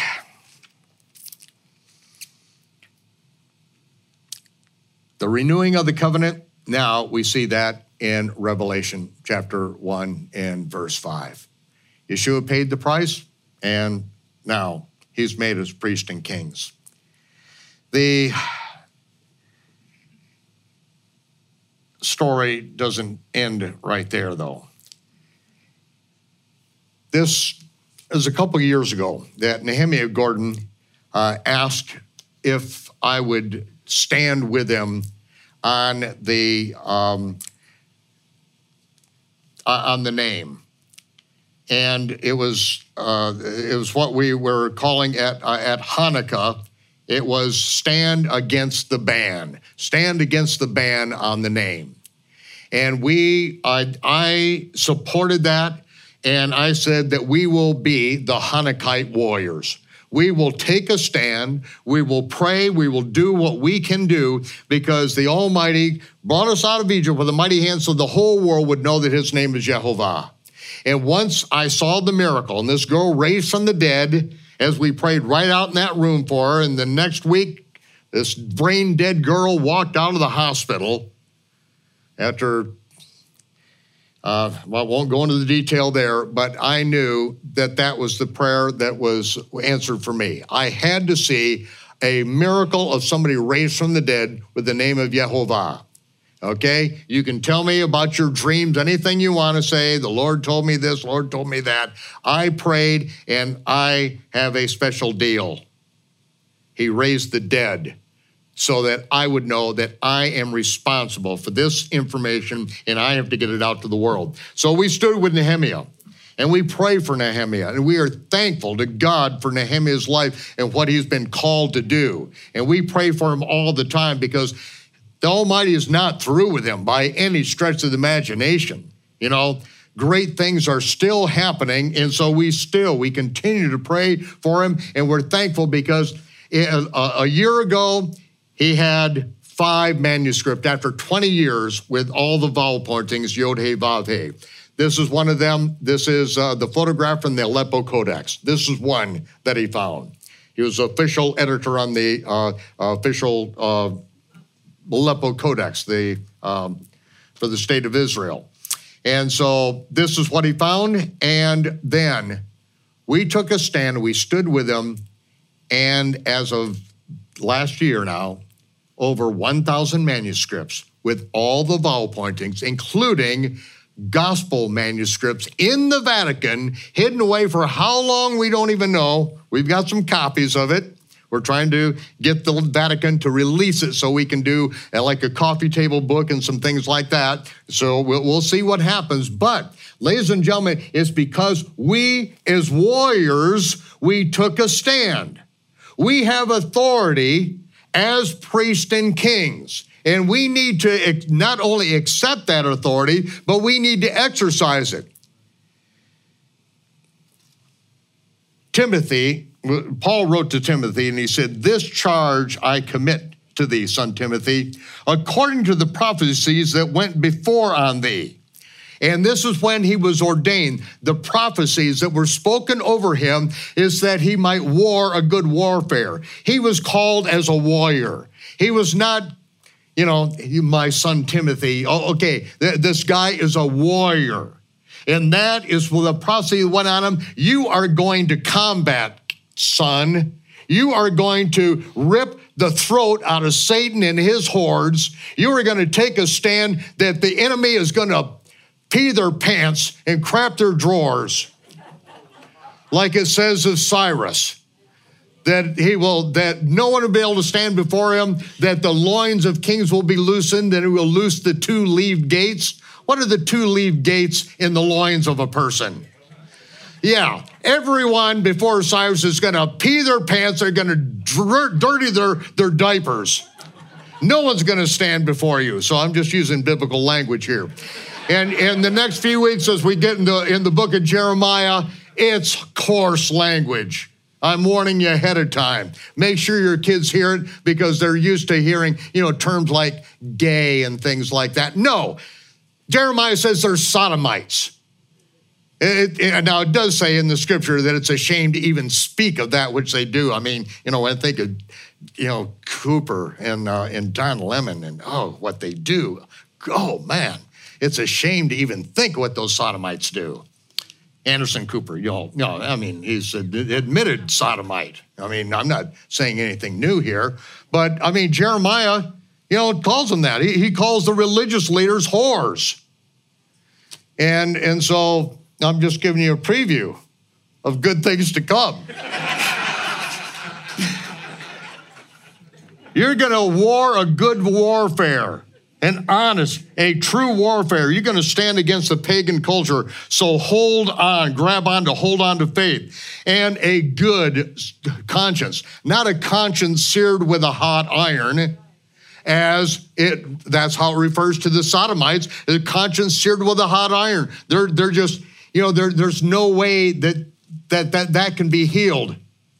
the renewing of the covenant, now we see that in Revelation chapter one and verse five. Yeshua paid the price, and now he's made us priests and kings. The story doesn't end right there, though. This is a couple of years ago that Nehemiah Gordon uh, asked if I would stand with him on the um, on the name. And it was uh, it was what we were calling at uh, at Hanukkah. It was stand against the ban, stand against the ban on the name. And we, I, I supported that, and I said that we will be the Hanukkite warriors. We will take a stand, we will pray, we will do what we can do, because the Almighty brought us out of Egypt with a mighty hand so the whole world would know that his name is Jehovah. And once I saw the miracle, and this girl raised from the dead, as we prayed right out in that room for her, and the next week, this brain dead girl walked out of the hospital after, uh, well, I won't go into the detail there, but I knew that that was the prayer that was answered for me. I had to see a miracle of somebody raised from the dead with the name of Yehovah. Okay, you can tell me about your dreams, anything you want to say. The Lord told me this, Lord told me that. I prayed, and I have a special deal. He raised the dead so that I would know that I am responsible for this information, and I have to get it out to the world. So we stood with Nehemiah, and we pray for Nehemiah, and we are thankful to God for Nehemiah's life and what he's been called to do. And we pray for him all the time, because the Almighty is not through with him by any stretch of the imagination. You know, great things are still happening, and so we still, we continue to pray for him, and we're thankful because a, a year ago, he had five manuscripts after twenty years with all the vowel pointings, Yod, He, Vav, He. This is one of them. This is uh, the photograph from the Aleppo Codex. This is one that he found. He was official editor on the uh, official uh, Aleppo Codex, the um, for the state of Israel. And so this is what he found. And then we took a stand, we stood with him, and as of last year now, over one thousand manuscripts with all the vowel pointings, including gospel manuscripts in the Vatican, hidden away for how long, we don't even know. We've got some copies of it. We're trying to get the Vatican to release it so we can do uh, like a coffee table book and some things like that. So we'll, we'll see what happens. But, ladies and gentlemen, it's because we as warriors, we took a stand. We have authority as priests and kings. And we need to not only accept that authority, but we need to exercise it. Timothy, Paul wrote to Timothy and he said, "This charge I commit to thee, son Timothy, according to the prophecies that went before on thee." And this is when he was ordained. The prophecies that were spoken over him is that he might war a good warfare. He was called as a warrior. He was not, you know, my son Timothy. Oh, okay, this guy is a warrior. And that is the prophecy that went on him. You are going to combat, son. You are going to rip the throat out of Satan and his hordes. You are going to take a stand that the enemy is going to pee their pants and crap their drawers, like it says of Cyrus, that he will, that no one will be able to stand before him, that the loins of kings will be loosened, and he will loose the two-leaved gates. What are the two-leaved gates in the loins of a person? Yeah, everyone before Cyrus is going to pee their pants. They're going to dr- dirty their, their diapers. No one's going to stand before you. So I'm just using biblical language here. And in the next few weeks, as we get in the, in the book of Jeremiah, it's coarse language. I'm warning you ahead of time. Make sure your kids hear it because they're used to hearing, you know, terms like gay and things like that. No, Jeremiah says they're sodomites. It, it, now, it does say in the scripture that it's a shame to even speak of that which they do. I mean, you know, I think of, you know, Cooper and, uh, and Don Lemon and, oh, what they do. Oh, man, it's a shame to even think what those sodomites do. Anderson Cooper, y'all, no, I mean, he's an admitted sodomite. I mean, I'm not saying anything new here, but I mean, Jeremiah, you know, calls them that. He, he calls the religious leaders whores. And, and so I'm just giving you a preview of good things to come. You're going to war a good warfare, an honest, a true warfare. You're going to stand against the pagan culture. So hold on, grab on to hold on to faith and a good conscience, not a conscience seared with a hot iron, as it, that's how it refers to the sodomites, a conscience seared with a hot iron. They're, they're just, you know, there, there's no way that, that, that that can be healed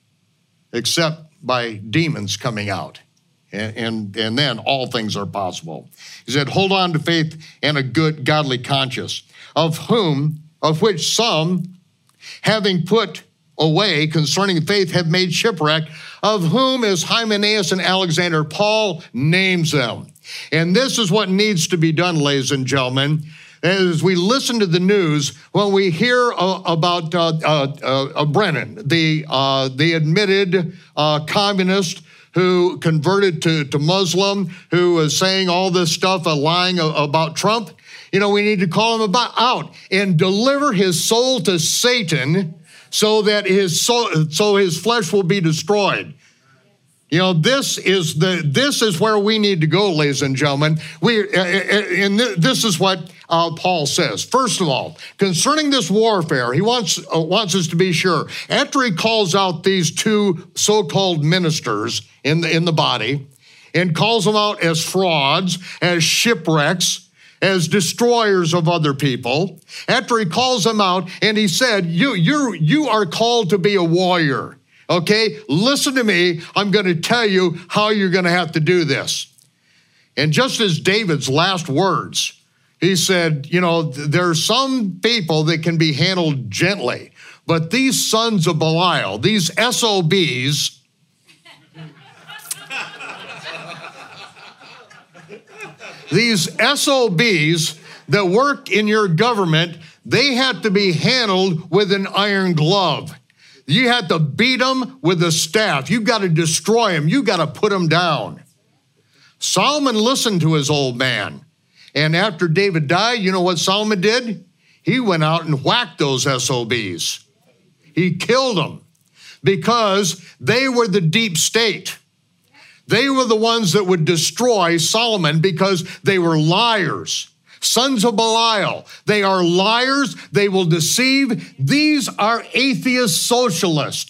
except by demons coming out. And, and, and then all things are possible. He said, hold on to faith and a good godly conscience, of whom, of which some, having put away concerning faith, have made shipwreck, of whom is Hymenaeus and Alexander. Paul names them. And this is what needs to be done, ladies and gentlemen. As we listen to the news, when we hear uh, about uh, uh, uh, Brennan, the, uh, the admitted uh, communist who converted to, to Muslim, who was saying all this stuff, uh, lying about Trump, you know, we need to call him about, out and deliver his soul to Satan so that his soul, so his flesh will be destroyed. You know, this is the this is where we need to go, ladies and gentlemen. We uh, and this is what uh, Paul says. First of all, concerning this warfare, he wants uh, wants us to be sure. After he calls out these two so-called ministers in the in the body, and calls them out as frauds, as shipwrecks, as destroyers of other people. After he calls them out, and he said, "You you you are called to be a warrior." Okay, listen to me. I'm going to tell you how you're going to have to do this. And just as David's last words, he said, you know, there are some people that can be handled gently, but these sons of Belial, these S O Bs, these S O Bs that work in your government, they have to be handled with an iron glove. You have to beat them with a staff. You've got to destroy them. You've got to put them down. Solomon listened to his old man. And after David died, you know what Solomon did? He went out and whacked those S O Bs. He killed them because they were the deep state. They were the ones that would destroy Solomon because they were liars. Sons of Belial, they are liars, they will deceive. These are atheist socialists,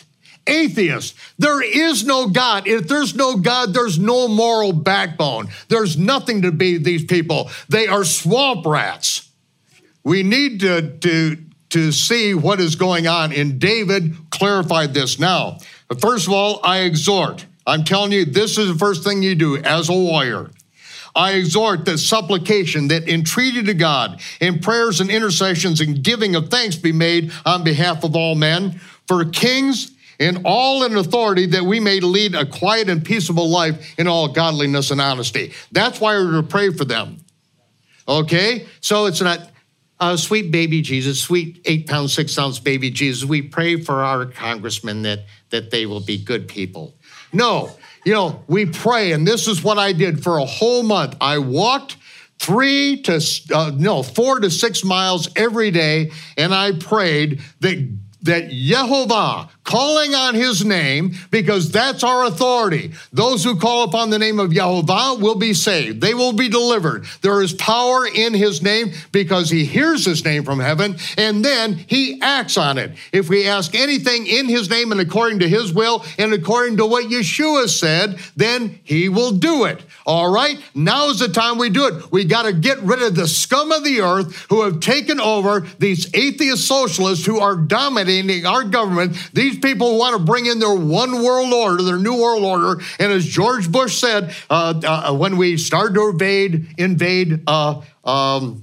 atheists. There is no God. If there's no God, there's no moral backbone. There's nothing to be these people. They are swamp rats. We need to, to, to see what is going on. And David clarified this now. But first of all, I exhort. I'm telling you, this is the first thing you do as a warrior. I exhort that supplication, that entreaty to God, in prayers and intercessions and giving of thanks be made on behalf of all men, for kings and all in authority, that we may lead a quiet and peaceable life in all godliness and honesty. That's why we're to pray for them. Okay? So it's not, uh, sweet baby Jesus, sweet eight pound, six ounce baby Jesus. We pray for our congressmen that, that they will be good people. No. You know, we pray, and this is what I did for a whole month. I walked three to, uh, no, four to six miles every day, and I prayed that, that Yehovah, calling on his name, because that's our authority. Those who call upon the name of Yehovah will be saved. They will be delivered. There is power in his name because he hears his name from heaven, and then he acts on it. If we ask anything in his name and according to his will and according to what Yeshua said, then he will do it. All right? Now is the time we do it. We got to get rid of the scum of the earth who have taken over, these atheist socialists who are dominating our government. These people want to bring in their one world order, their new world order. And as George Bush said, uh, uh, when we started to invade, invade, uh, um,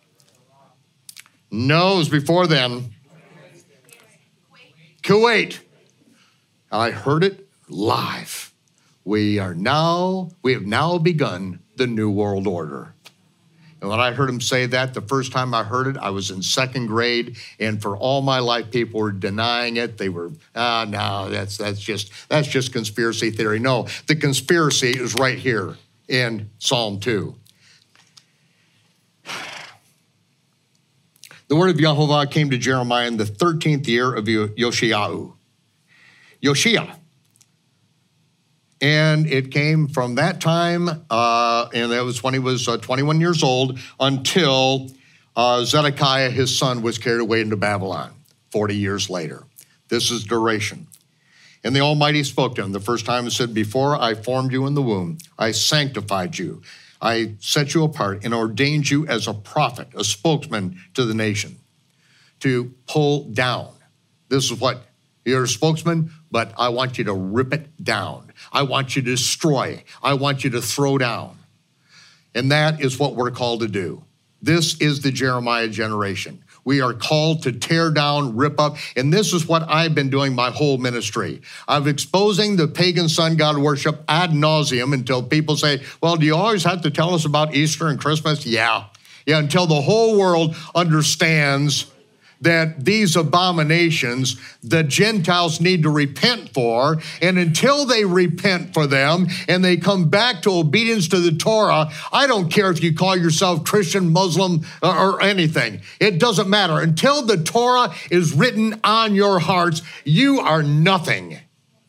no, it was before then, Kuwait. I heard it live. We are now, we have now begun the new world order. And when I heard him say that, the first time I heard it, I was in second grade, and for all my life, people were denying it. They were, ah, no, that's that's just that's just conspiracy theory. No, the conspiracy is right here in Psalm two. The word of Yehovah came to Jeremiah in the thirteenth year of Yoshiahu. Yoshia. And it came from that time, uh, and that was when he was uh, twenty-one years old, until uh, Zedekiah, his son, was carried away into Babylon, forty years later. This is duration. And the Almighty spoke to him. The first time he said, before I formed you in the womb, I sanctified you. I set you apart and ordained you as a prophet, a spokesman to the nation, to pull down. This is what, you're a spokesman, but I want you to rip it down. I want you to destroy. I want you to throw down. And that is what we're called to do. This is the Jeremiah generation. We are called to tear down, rip up, and this is what I've been doing my whole ministry. I'm exposing the pagan sun god worship ad nauseum until people say, well, do you always have to tell us about Easter and Christmas? Yeah. Yeah, until the whole world understands that these abominations the Gentiles need to repent for, and until they repent for them and they come back to obedience to the Torah, I don't care if you call yourself Christian, Muslim, or anything. It doesn't matter. Until the Torah is written on your hearts, you are nothing.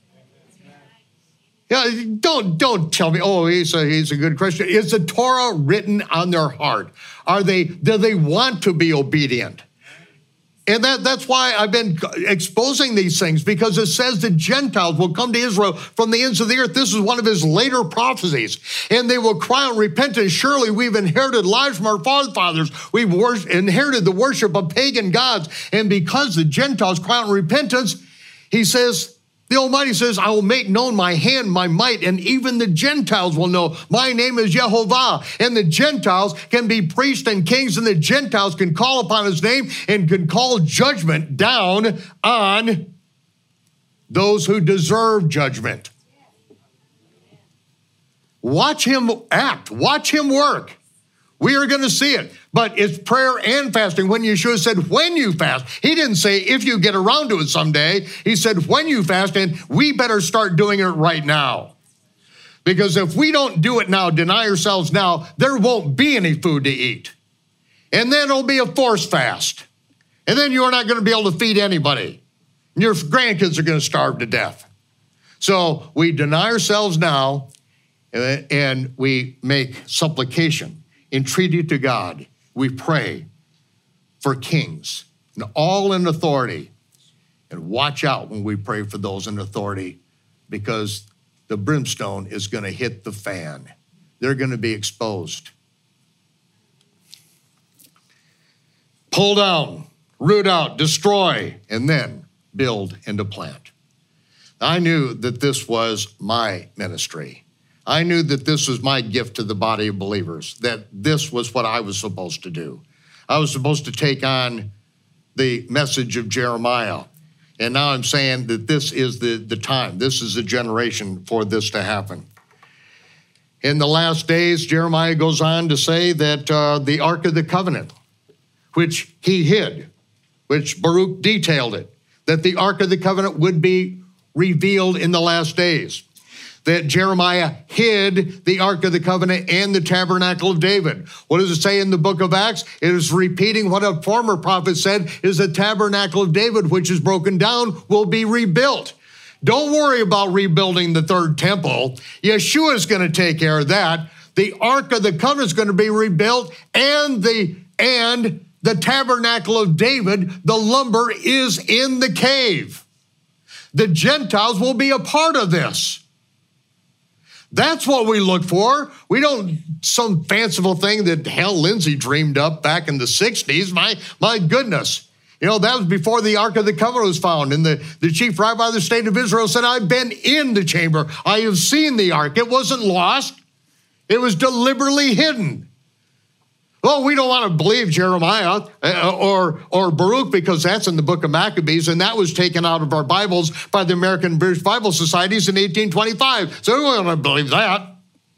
Yeah, don't, don't tell me, oh, he's a, he's a good Christian. Is the Torah written on their heart? Are they, do they want to be obedient? And that, that's why I've been exposing these things, because it says the Gentiles will come to Israel from the ends of the earth. This is one of his later prophecies. And they will cry out repentance. Surely we've inherited lives from our forefathers. We've wor- inherited the worship of pagan gods. And because the Gentiles cry out repentance, he says, the Almighty says, I will make known my hand, my might, and even the Gentiles will know my name is Yehovah. And the Gentiles can be priests and kings, and the Gentiles can call upon his name and can call judgment down on those who deserve judgment. Watch him act. Watch him work. We are going to see it. But it's prayer and fasting. When Yeshua said, when you fast, he didn't say if you get around to it someday. He said, when you fast, and we better start doing it right now. Because if we don't do it now, deny ourselves now, there won't be any food to eat. And then it'll be a forced fast. And then you're not going to be able to feed anybody. And your grandkids are going to starve to death. So we deny ourselves now, and we make supplication, entreaty to God. We pray for kings, and all in authority, And watch out when we pray for those in authority, because the brimstone is going to hit the fan. They're going to be exposed. Pull down, root out, destroy, and then build and to plant. I knew that this was my ministry. I knew that this was my gift to the body of believers, that this was what I was supposed to do. I was supposed to take on the message of Jeremiah. And now I'm saying that this is the, the time. This is the generation for this to happen. In the last days, Jeremiah goes on to say that uh, the Ark of the Covenant, which he hid, which Baruch detailed it, that the Ark of the Covenant would be revealed in the last days. That Jeremiah hid the Ark of the Covenant and the Tabernacle of David. What does it say in the book of Acts? It is repeating what a former prophet said, is the Tabernacle of David, which is broken down, will be rebuilt. Don't worry about rebuilding the third temple. Yeshua is going to take care of that. The Ark of the Covenant is going to be rebuilt, and the and the Tabernacle of David, the lumber is in the cave. The Gentiles will be a part of this. That's what we look for. We don't, some fanciful thing that Hal Lindsey dreamed up back in the sixties. My, my goodness. You know, that was before the Ark of the Covenant was found. And the, the chief rabbi of the state of Israel said, I've been in the chamber. I have seen the Ark. It wasn't lost. It was deliberately hidden. Well, we don't want to believe Jeremiah or, or Baruch, because that's in the book of Maccabees, and that was taken out of our Bibles by the American British Bible Societies in eighteen twenty-five. So we don't want to believe that.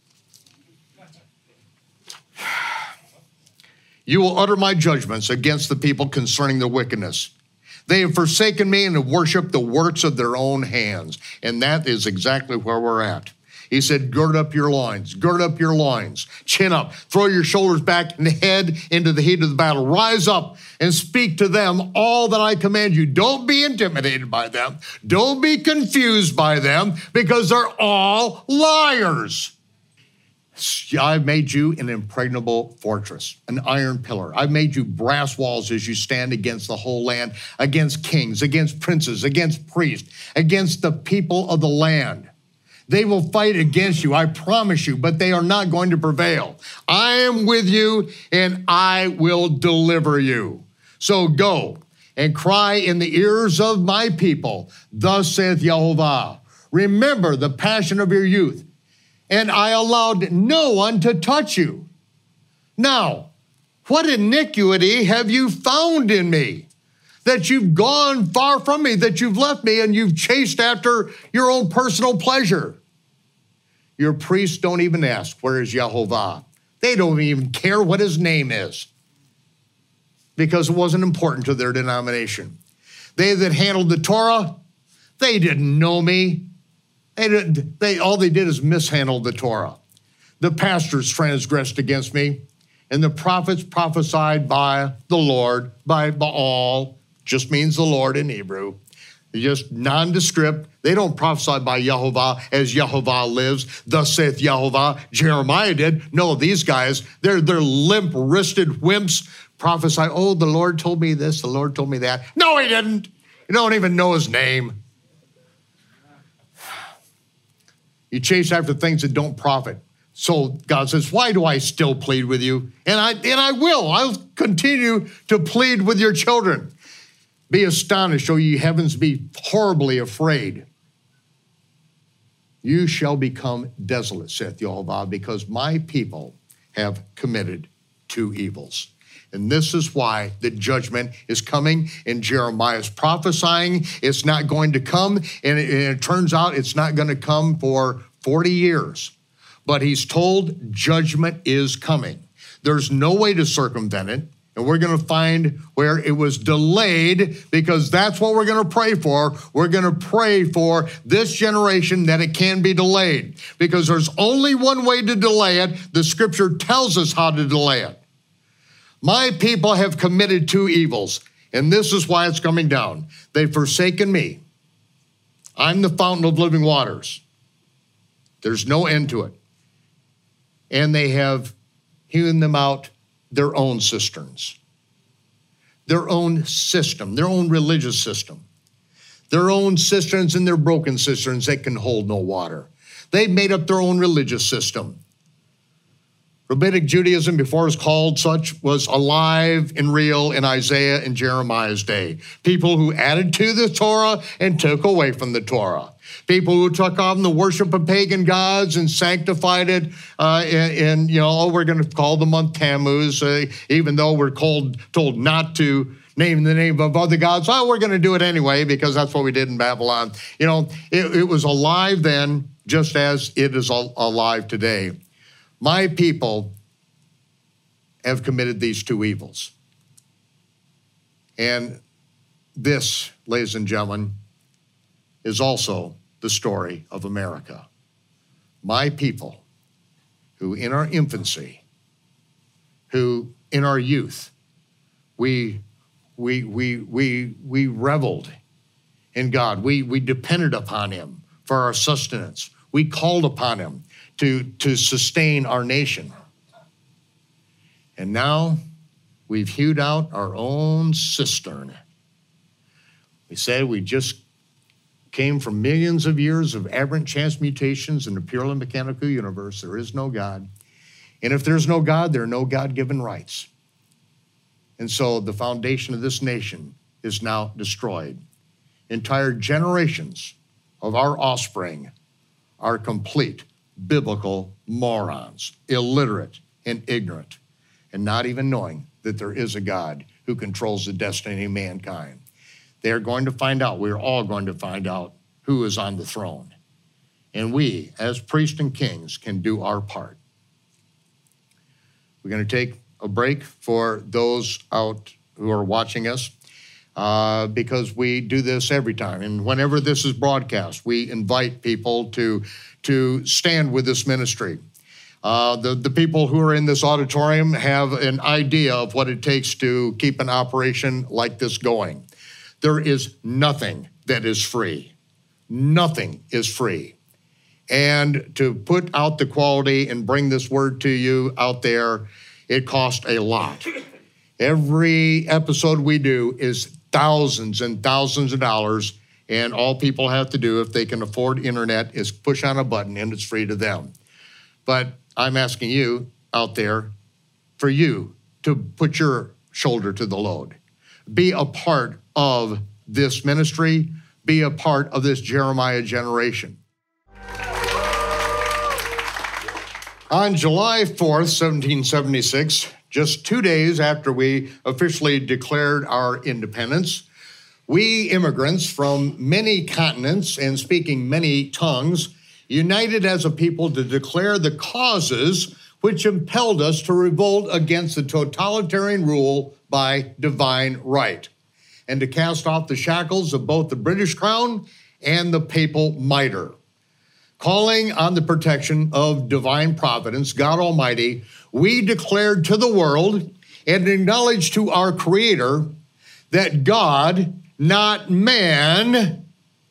You will utter my judgments against the people concerning their wickedness. They have forsaken me and have worshiped the works of their own hands. And that is exactly where we're at. He said, gird up your loins, gird up your loins, chin up, throw your shoulders back and head into the heat of the battle. Rise up and speak to them all that I command you. Don't be intimidated by them. Don't be confused by them, because they're all liars. I've made you an impregnable fortress, an iron pillar. I've made you brass walls as you stand against the whole land, against kings, against princes, against priests, against the people of the land. They will fight against you, I promise you, but they are not going to prevail. I am with you, and I will deliver you. So go and cry in the ears of my people, thus saith Yehovah. Remember the passion of your youth, and I allowed no one to touch you. Now, what iniquity have you found in me, that you've gone far from me, that you've left me, and you've chased after your own personal pleasure? Your priests don't even ask, where is Yehovah? They don't even care what his name is, because it wasn't important to their denomination. They that handled the Torah, they didn't know me. They didn't, they, all they did is mishandle the Torah. The pastors transgressed against me, and the prophets prophesied by the Lord, by Baal, just means the Lord in Hebrew. They're just nondescript. They don't prophesy by Yehovah as Yehovah lives. Thus saith Yehovah. Jeremiah did. No, these guys, they're, they're limp-wristed wimps. Prophesy, oh, the Lord told me this, the Lord told me that. No, he didn't. You don't even know his name. You chase after things that don't profit. So God says, why do I still plead with you? And I, and I will. I'll continue to plead with your children. Be astonished, O ye heavens, be horribly afraid. You shall become desolate, saith Yehovah, because my people have committed two evils. And this is why the judgment is coming, and Jeremiah's prophesying it's not going to come, and it, and it turns out it's not going to come for forty years. But he's told judgment is coming. There's no way to circumvent it. And we're going to find where it was delayed, because that's what we're going to pray for. We're going to pray for this generation that it can be delayed, because there's only one way to delay it. The scripture tells us how to delay it. My people have committed two evils, and this is why it's coming down. They've forsaken me. I'm the fountain of living waters. There's no end to it. And they have hewn them out their own cisterns, their own system, their own religious system. their own cisterns and their broken cisterns that can hold no water. They've made up their own religious system. Rabbinic Judaism, before it was called such, was alive and real in Isaiah and Jeremiah's day. People who added to the Torah and took away from the Torah. People who took on the worship of pagan gods and sanctified it uh, in, in, you know, oh, we're going to call the month Tammuz, uh, even though we're called, told not to name the name of other gods. Oh, we're going to do it anyway because that's what we did in Babylon. You know, it, it was alive then, just as it is al- alive today. My people have committed these two evils. And this, ladies and gentlemen, is also the story of America. My people, who in our infancy, who in our youth, we we we we we reveled in God. We we depended upon him for our sustenance. We called upon him to, to sustain our nation. And now we've hewed out our own cistern. We said we just came from millions of years of aberrant chance mutations in the purely mechanical universe. There is no God. And if there's no God, there are no God-given rights. And so the foundation of this nation is now destroyed. Entire generations of our offspring are complete biblical morons, illiterate and ignorant, and not even knowing that there is a God who controls the destiny of mankind. They're going to find out, we're all going to find out who is on the throne. And we, as priests and kings, can do our part. We're going to take a break for those out who are watching us, uh, because we do this every time. And whenever this is broadcast, we invite people to, to stand with this ministry. Uh, the, the people who are in this auditorium have an idea of what it takes to keep an operation like this going. There is nothing that is free. Nothing is free. And to put out the quality and bring this word to you out there, it costs a lot. Every episode we do is thousands and thousands of dollars, and all people have to do, if they can afford internet, is push on a button and it's free to them. But I'm asking you out there for you to put your shoulder to the load. Be a part of this ministry. Be a part of this Jeremiah generation. On July fourth, seventeen seventy-six, just two days after we officially declared our independence, we immigrants from many continents and speaking many tongues united as a people to declare the causes which impelled us to revolt against the totalitarian rule by divine right, and to cast off the shackles of both the British crown and the papal mitre. Calling on the protection of divine providence, God Almighty, we declared to the world and acknowledged to our Creator that God, not man,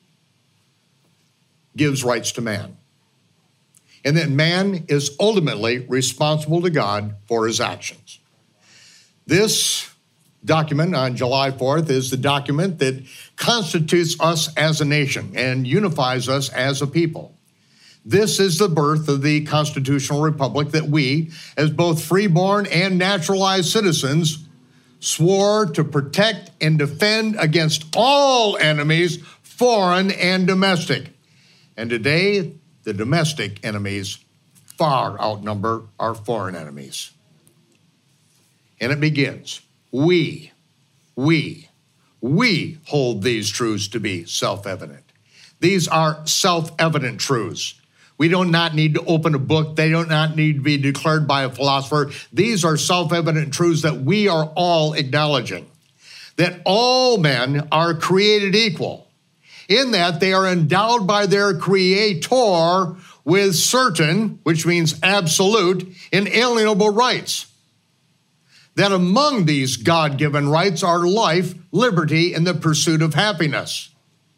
gives rights to man, and that man is ultimately responsible to God for his actions. This document on July fourth is the document that constitutes us as a nation and unifies us as a people. This is the birth of the constitutional republic that we, as both freeborn and naturalized citizens, swore to protect and defend against all enemies, foreign and domestic. And today, the domestic enemies far outnumber our foreign enemies. And it begins. We, we, we hold these truths to be self-evident. These are self-evident truths. We do not need to open a book. They do not need to be declared by a philosopher. These are self-evident truths that we are all acknowledging. That all men are created equal, in that they are endowed by their Creator with certain, which means absolute, inalienable rights. That among these God-given rights are life, liberty, and the pursuit of happiness.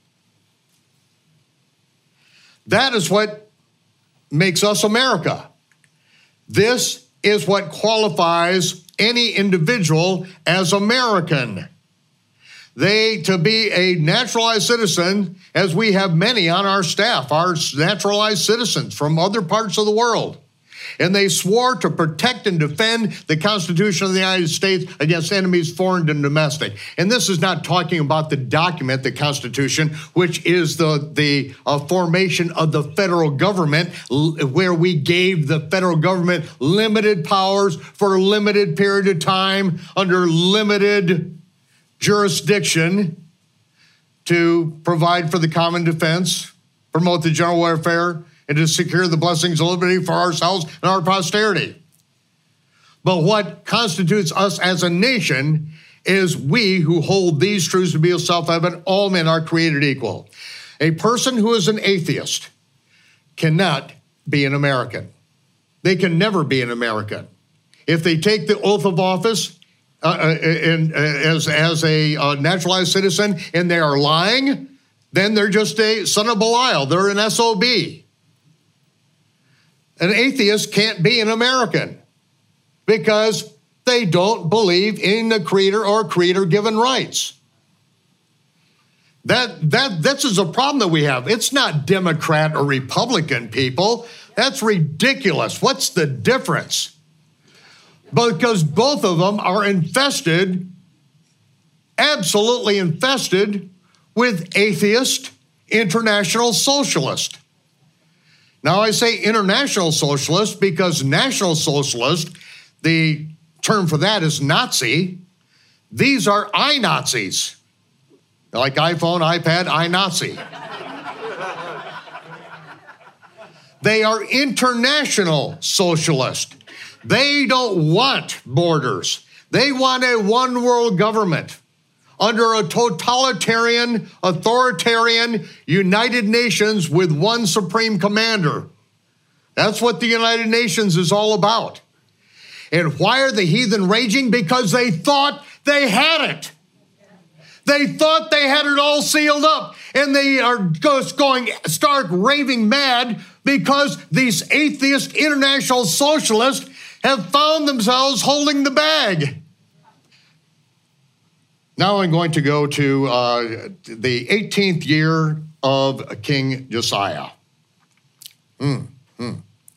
That is what makes us America. This is what qualifies any individual as American. They, to be a naturalized citizen, as we have many on our staff, are naturalized citizens from other parts of the world. And they swore to protect and defend the Constitution of the United States against enemies, foreign and domestic. And this is not talking about the document, the Constitution, which is the, the uh, formation of the federal government, l- where we gave the federal government limited powers for a limited period of time under limited jurisdiction to provide for the common defense, promote the general welfare, and to secure the blessings of liberty for ourselves and our posterity. But what constitutes us as a nation is we who hold these truths to be self-evident, all men are created equal. A person who is an atheist cannot be an American. They can never be an American. If they take the oath of office uh, in, uh, as, as a uh, naturalized citizen and they are lying, then they're just a son of Belial. They're an S O B. An atheist can't be an American because they don't believe in the creator or creator-given rights. That, that, this is a problem that we have. It's not Democrat or Republican people. That's ridiculous. What's the difference? Because both of them are infested, absolutely infested, with atheist international socialist. Now, I say international socialist because national socialist, the term for that is Nazi. These are I-Nazis, like iPhone, iPad, I-Nazi. They are international socialist. They don't want borders. They want a one-world government under a totalitarian, authoritarian United Nations with one supreme commander. That's what the United Nations is all about. And why are the heathen raging? Because they thought they had it. They thought they had it all sealed up. And they are just going stark raving mad because these atheist international socialists have found themselves holding the bag. Now I'm going to go to uh, the eighteenth year of King Josiah. Mm, mm.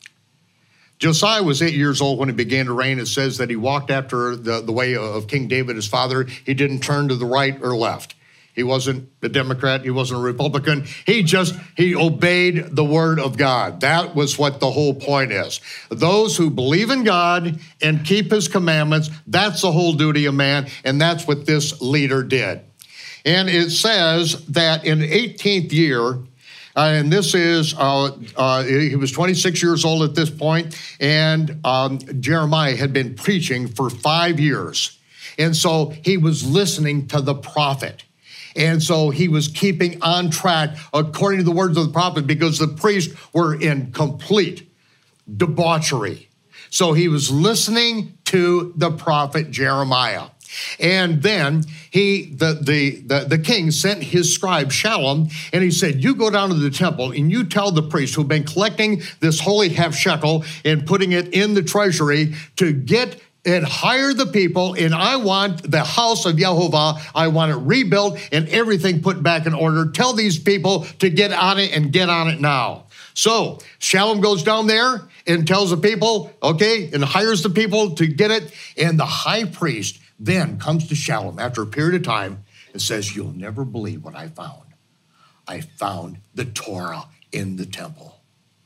Josiah was eight years old when he began to reign. It says that he walked after the, the way of King David, his father. He didn't turn to the right or left. He wasn't a Democrat. He wasn't a Republican. He just, he obeyed the word of God. That was what the whole point is. Those who believe in God and keep his commandments, that's the whole duty of man, and that's what this leader did. And it says that in the eighteenth year, uh, and this is, uh, uh, he was twenty-six years old at this point, and um, Jeremiah had been preaching for five years. And so he was listening to the prophet. And so he was keeping on track according to the words of the prophet because the priests were in complete debauchery. So he was listening to the prophet Jeremiah. And then he, the, the, the, the king sent his scribe Shallum, and he said, you go down to the temple and you tell the priests who've been collecting this holy half shekel and putting it in the treasury to get and hire the people, and I want the house of Jehovah, I want it rebuilt and everything put back in order. Tell these people to get on it and get on it now. So Shallum goes down there and tells the people, okay, and hires the people to get it. And the high priest then comes to Shallum after a period of time and says, you'll never believe what I found. I found the Torah in the temple.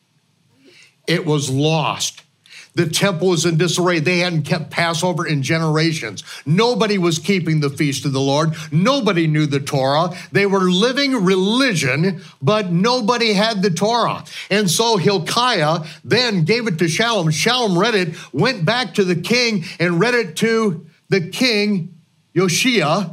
It was lost. The temple was in disarray. They hadn't kept Passover in generations. Nobody was keeping the feast of the Lord. Nobody knew the Torah. They were living religion, but nobody had the Torah. And so Hilkiah then gave it to Shallum. Shallum read it, went back to the king and read it to the king, Yoshia.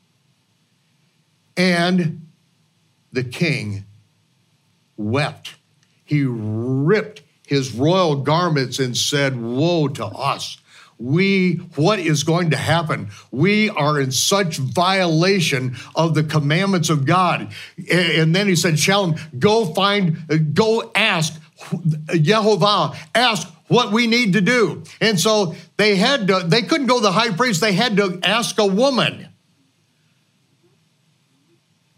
And the king wept. He ripped his royal garments and said, woe to us. We, what is going to happen? We are in such violation of the commandments of God. And then he said, Shallum, go find, go ask Jehovah, ask what we need to do. And so they had to, they couldn't go to the high priest. They had to ask a woman.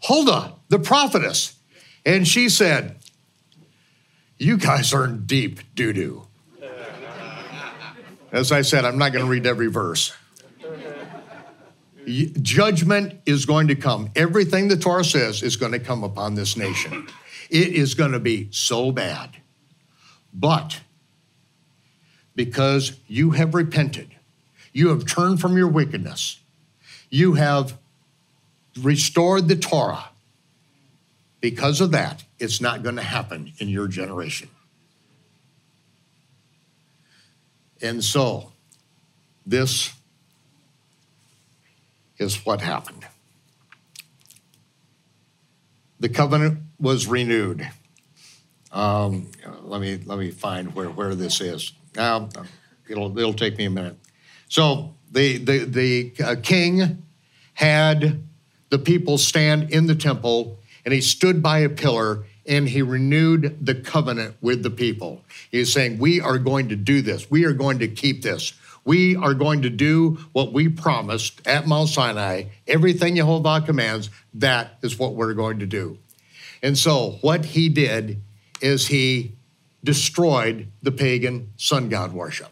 Huldah, the prophetess. And she said, you guys are in deep doo-doo. As I said, I'm not going to read every verse. Judgment is going to come. Everything the Torah says is going to come upon this nation. It is going to be so bad. But because you have repented, you have turned from your wickedness, you have restored the Torah, because of that, it's not going to happen in your generation. And so, this is what happened. The covenant was renewed. Um, let me let me find where, where this is. Now, it'll it'll take me a minute. So the the the uh, king had the people stand in the temple, and he stood by a pillar, and he renewed the covenant with the people. He's saying, we are going to do this. We are going to keep this. We are going to do what we promised at Mount Sinai. Everything Jehovah commands, that is what we're going to do. And so what he did is he destroyed the pagan sun god worship.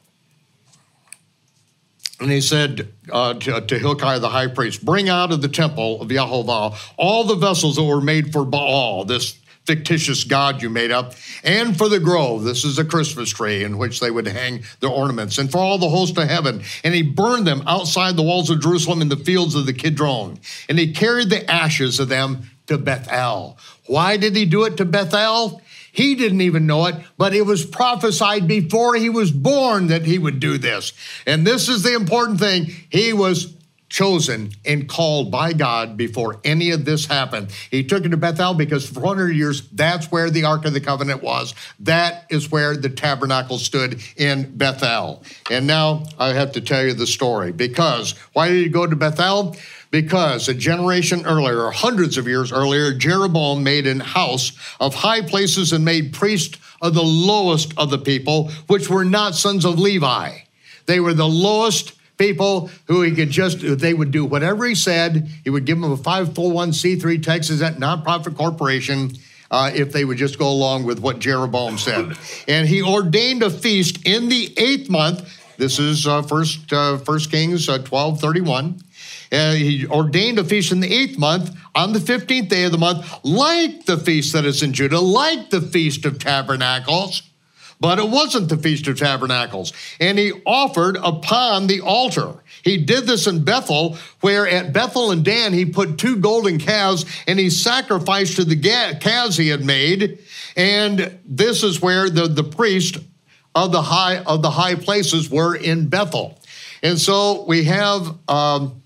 And he said uh, to, to Hilkiah the high priest, bring out of the temple of Jehovah all the vessels that were made for Baal, this fictitious god you made up, and for the grove, this is a Christmas tree in which they would hang their ornaments, and for all the host of heaven. And he burned them outside the walls of Jerusalem in the fields of the Kidron. And he carried the ashes of them to Bethel. Why did he do it to Bethel? He didn't even know it, but it was prophesied before he was born that he would do this. And this is the important thing. He was chosen and called by God before any of this happened. He took it to Bethel because for one hundred years, that's where the Ark of the Covenant was. That is where the tabernacle stood, in Bethel. And now I have to tell you the story. Because, why did he go to Bethel? Because a generation earlier, hundreds of years earlier, Jeroboam made an house of high places and made priests of the lowest of the people, which were not sons of Levi. They were the lowest people who he could just, they would do whatever he said. He would give them a five oh one c three Texas nonprofit corporation uh, if they would just go along with what Jeroboam said. And he ordained a feast in the eighth month. This is uh, First uh, First Kings uh, twelve thirty-one. Uh, he ordained a feast in the eighth month on the fifteenth day of the month, like the feast that is in Judah, like the Feast of Tabernacles. But it wasn't the Feast of Tabernacles. And he offered upon the altar. He did this in Bethel, where at Bethel and Dan, he put two golden calves and he sacrificed to the calves he had made. And this is where the, the priest of the high of the high places were, in Bethel. And so we have um,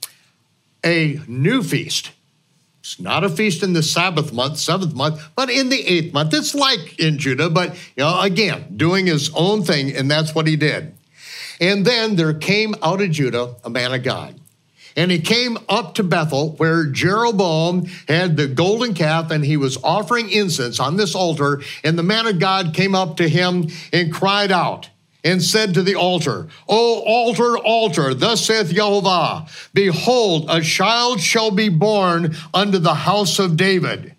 a new feast. It's not a feast in the Sabbath month, seventh month, but in the eighth month. It's like in Judah, but you know, again, doing his own thing, and that's what he did. And then there came out of Judah a man of God. And he came up to Bethel, where Jeroboam had the golden calf, and he was offering incense on this altar. And the man of God came up to him and cried out and said to the altar, O altar, altar, thus saith Jehovah, behold, a child shall be born unto the house of David.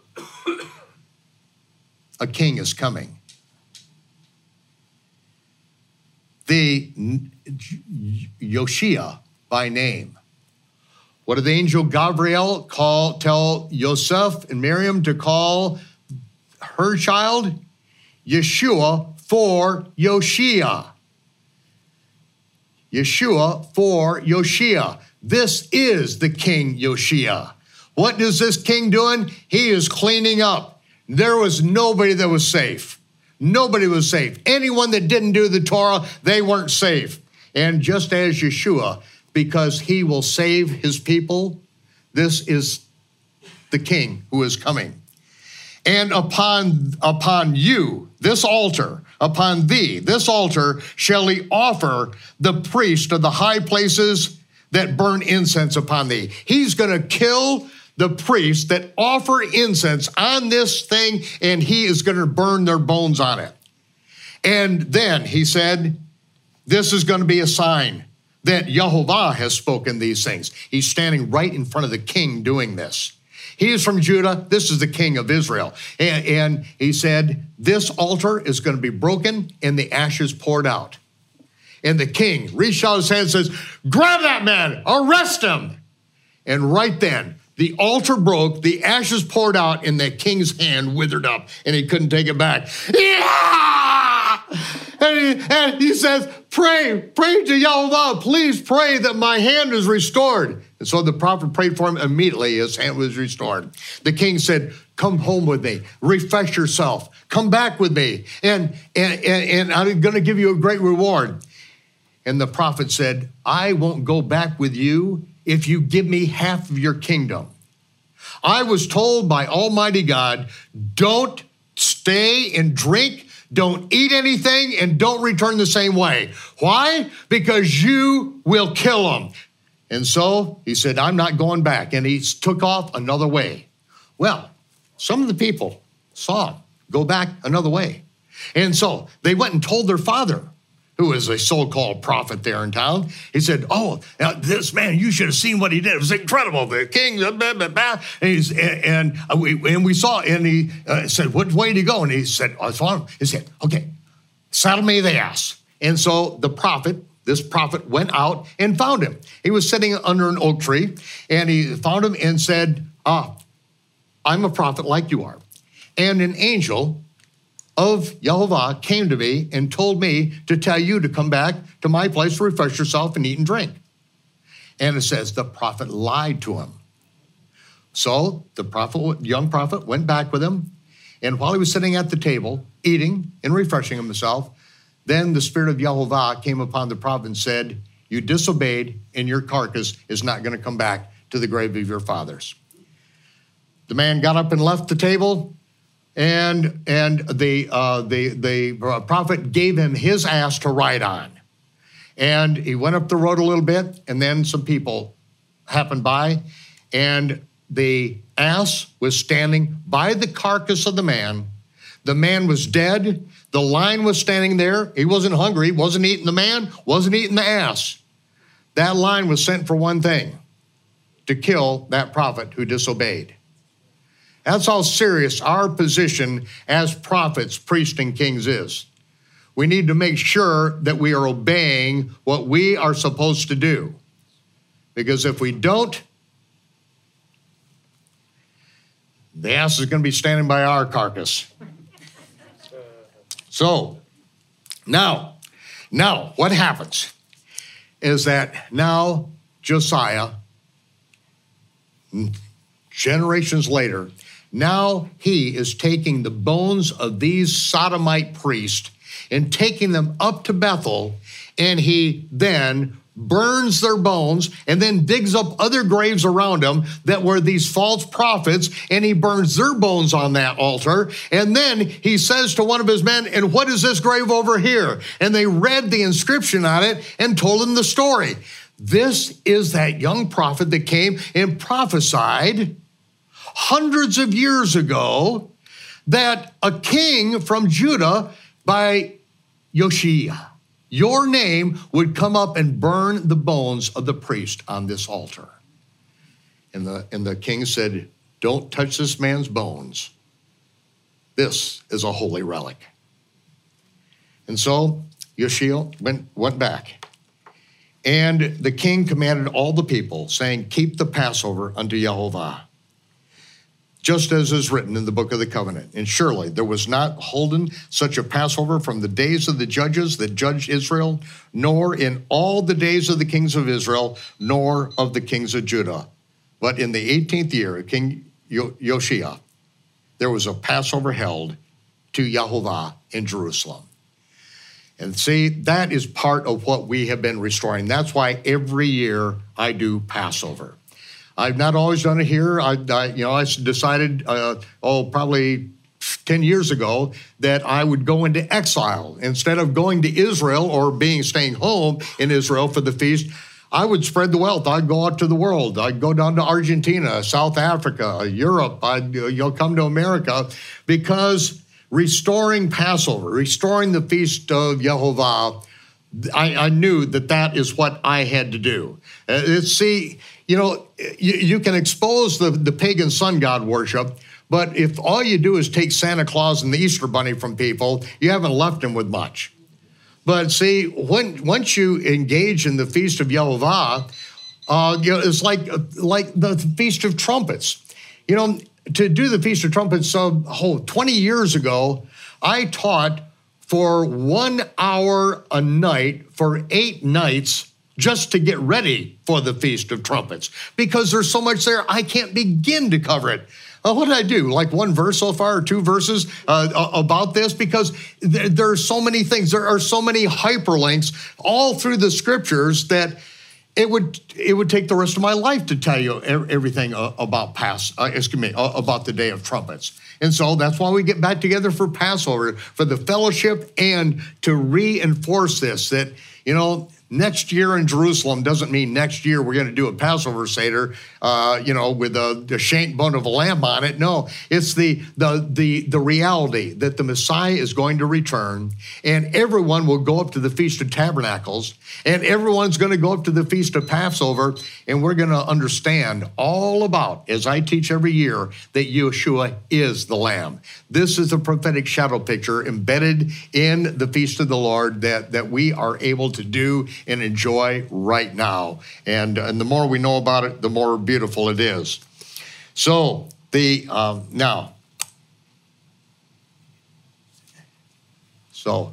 A king is coming. The Yoshia by name. What did the angel Gabriel call, tell Joseph and Miriam to call her child? Yeshua, for Yoshia. Yeshua for Yoshia. This is the King Yoshia. What is this king doing? He is cleaning up. There was nobody that was safe. Nobody was safe. Anyone that didn't do the Torah, they weren't safe. And just as Yeshua, because he will save his people, this is the king who is coming. And upon, upon you, this altar, upon thee, this altar, shall he offer the priest of the high places that burn incense upon thee. He's going to kill the priests that offer incense on this thing, and he is going to burn their bones on it. And then he said, this is going to be a sign that Jehovah has spoken these things. He's standing right in front of the king doing this. He is from Judah. This is the king of Israel. And, and he said, this altar is going to be broken and the ashes poured out. And the king reached out his hand and says, grab that man, arrest him. And right then, the altar broke, the ashes poured out, and the king's hand withered up, and he couldn't take it back. Yeah! And, he, and he says, pray, pray to Yahweh, please pray that my hand is restored. And so the prophet prayed for him. Immediately, his hand was restored. The king said, come home with me, refresh yourself, come back with me, and, and, and, and I'm going to give you a great reward. And the prophet said, I won't go back with you if you give me half of your kingdom. I was told by Almighty God, don't stay and drink, don't eat anything, and don't return the same way. Why? Because you will kill them. And so he said, I'm not going back. And he took off another way. Well, some of the people saw him go back another way. And so they went and told their father, who is a so-called prophet there in town. He said, oh, now this man, you should have seen what he did. It was incredible. The king, blah, blah, blah. And, he's, and, and, we, and we saw, and he uh, said, what way did he go? And he said, I saw him. He said, okay, saddle me the ass. And so the prophet, this prophet went out and found him. He was sitting under an oak tree, and he found him and said, ah, I'm a prophet like you are. And an angel of Yahweh came to me and told me to tell you to come back to my place to refresh yourself and eat and drink. And it says the prophet lied to him. So the prophet, young prophet went back with him. And while he was sitting at the table, eating and refreshing himself, then the spirit of Yahweh came upon the prophet and said, you disobeyed and your carcass is not going to come back to the grave of your fathers. The man got up and left the table. And and the, uh, the, the prophet gave him his ass to ride on. And he went up the road a little bit, and then some people happened by, and the ass was standing by the carcass of the man. The man was dead. The lion was standing there. He wasn't hungry, wasn't eating the man, wasn't eating the ass. That lion was sent for one thing, to kill that prophet who disobeyed. That's how serious our position as prophets, priests, and kings is. We need to make sure that we are obeying what we are supposed to do. Because if we don't, the ass is going to be standing by our carcass. So, now, now what happens is that now Josiah, generations later, now he is taking the bones of these sodomite priests and taking them up to Bethel, and he then burns their bones and then digs up other graves around them that were these false prophets, and he burns their bones on that altar. And then he says to one of his men, and what is this grave over here? And they read the inscription on it and told him the story. This is that young prophet that came and prophesied hundreds of years ago that a king from Judah by Yoshia, your name, would come up and burn the bones of the priest on this altar. And the, and the king said, don't touch this man's bones. This is a holy relic. And so Yoshia went, went back. And the king commanded all the people, saying, keep the Passover unto Yahweh, just as is written in the book of the covenant. And surely there was not holden such a Passover from the days of the judges that judged Israel, nor in all the days of the kings of Israel, nor of the kings of Judah. But in the eighteenth year of King Yoshia, there was a Passover held to Yahweh in Jerusalem. And see, that is part of what we have been restoring. That's why every year I do Passover. I've not always done it here. I, I you know, I decided, uh, oh, probably ten years ago that I would go into exile. Instead of going to Israel or being staying home in Israel for the feast, I would spread the wealth. I'd go out to the world. I'd go down to Argentina, South Africa, Europe. I'd you'll come to America, because restoring Passover, restoring the feast of Yehovah, I, I knew that that is what I had to do. Uh, see, you know, you, you can expose the, the pagan sun god worship, but if all you do is take Santa Claus and the Easter Bunny from people, you haven't left them with much. But see, when once you engage in the Feast of Yehovah, uh, you know, it's like like the Feast of Trumpets. You know, to do the Feast of Trumpets, so oh, twenty years ago, I taught for one hour a night for eight nights just to get ready for the Feast of Trumpets, because there's so much there, I can't begin to cover it. Uh, what did I do? Like one verse so far, or two verses uh, about this? Because there, there are so many things. There are so many hyperlinks all through the scriptures that it would it would take the rest of my life to tell you everything about Pass. Uh, excuse me, about the Day of Trumpets. And so that's why we get back together for Passover, for the fellowship, and to reinforce this, that, you know, next year in Jerusalem doesn't mean next year we're going to do a Passover Seder, uh, you know, with a, the shank bone of a lamb on it. No, it's the, the, the, the reality that the Messiah is going to return, and everyone will go up to the Feast of Tabernacles, and everyone's going to go up to the Feast of Passover, and we're going to understand all about, as I teach every year, that Yeshua is the Lamb. This is a prophetic shadow picture embedded in the Feast of the Lord that, that we are able to do and enjoy right now. And, and the more we know about it, the more beautiful it is. So the um, now, so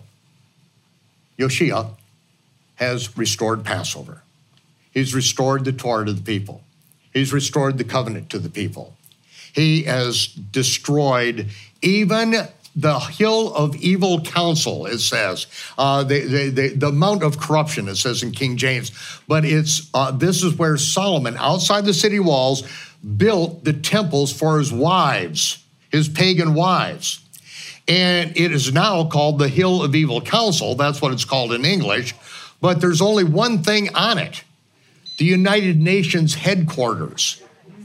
Yoshia has restored Passover. He's restored the Torah to the people. He's restored the covenant to the people. He has destroyed even the hill of evil counsel, it says, uh, the, the, the, the mount of corruption, it says in King James. But it's uh, this is where Solomon, outside the city walls, built the temples for his wives, his pagan wives. And it is now called the hill of evil counsel. That's what it's called in English. But there's only one thing on it: the United Nations headquarters.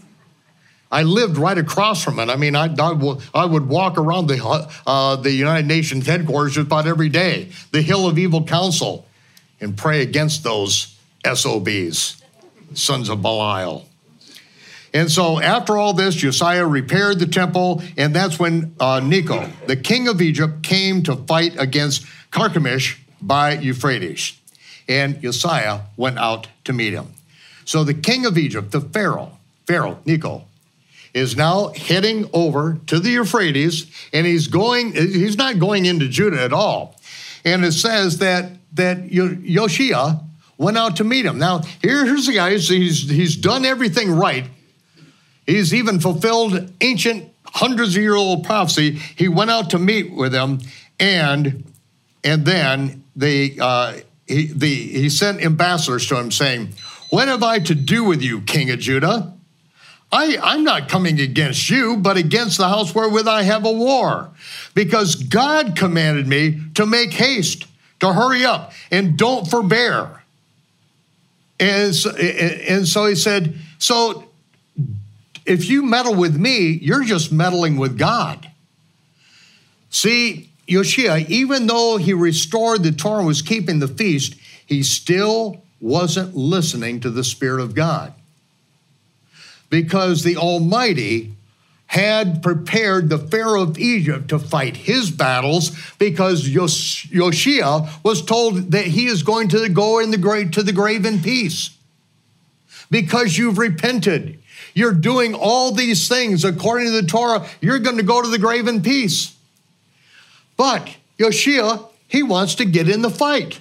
I lived right across from it. I mean, I, I, I would walk around the, uh, the United Nations headquarters just about every day, the Hill of Evil Counsel, and pray against those S O Bs, sons of Belial. And so after all this, Josiah repaired the temple, and that's when uh, Necho, the king of Egypt, came to fight against Carchemish by Euphrates. And Josiah went out to meet him. So the king of Egypt, the Pharaoh, Pharaoh, Necho, is now heading over to the Euphrates, and he's going, he's not going into Judah at all. And it says that, that Yoshia went out to meet him. Now, here, here's the guy, he's, he's done everything right. He's even fulfilled ancient hundreds of year old prophecy. He went out to meet with him, and, and then they, uh, he, the, he sent ambassadors to him saying, "What have I to do with you, king of Judah? I, I'm not coming against you, but against the house wherewith I have a war, because God commanded me to make haste, to hurry up, and don't forbear." And so, and so he said, so if you meddle with me, you're just meddling with God. See, Yoshia, even though he restored the Torah and was keeping the feast, he still wasn't listening to the Spirit of God, because the Almighty had prepared the Pharaoh of Egypt to fight his battles, because Yos- Yoshia was told that he is going to go in the grave, to the grave in peace. Because you've repented, you're doing all these things according to the Torah, you're going to go to the grave in peace. But Yoshia, he wants to get in the fight.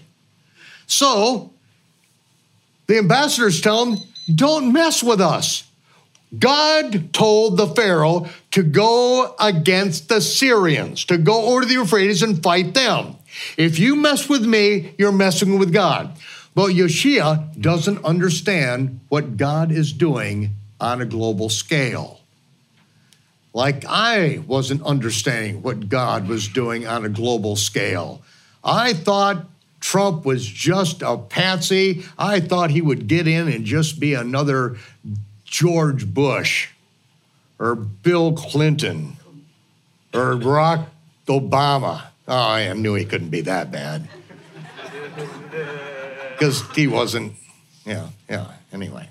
So the ambassadors tell him, don't mess with us. God told the Pharaoh to go against the Syrians, to go over to the Euphrates and fight them. If you mess with me, you're messing with God. But Yoshia doesn't understand what God is doing on a global scale. Like I wasn't understanding what God was doing on a global scale. I thought Trump was just a patsy. I thought he would get in and just be another George Bush or Bill Clinton or Barack Obama. Oh, I knew he couldn't be that bad. Because he wasn't, yeah, yeah, anyway.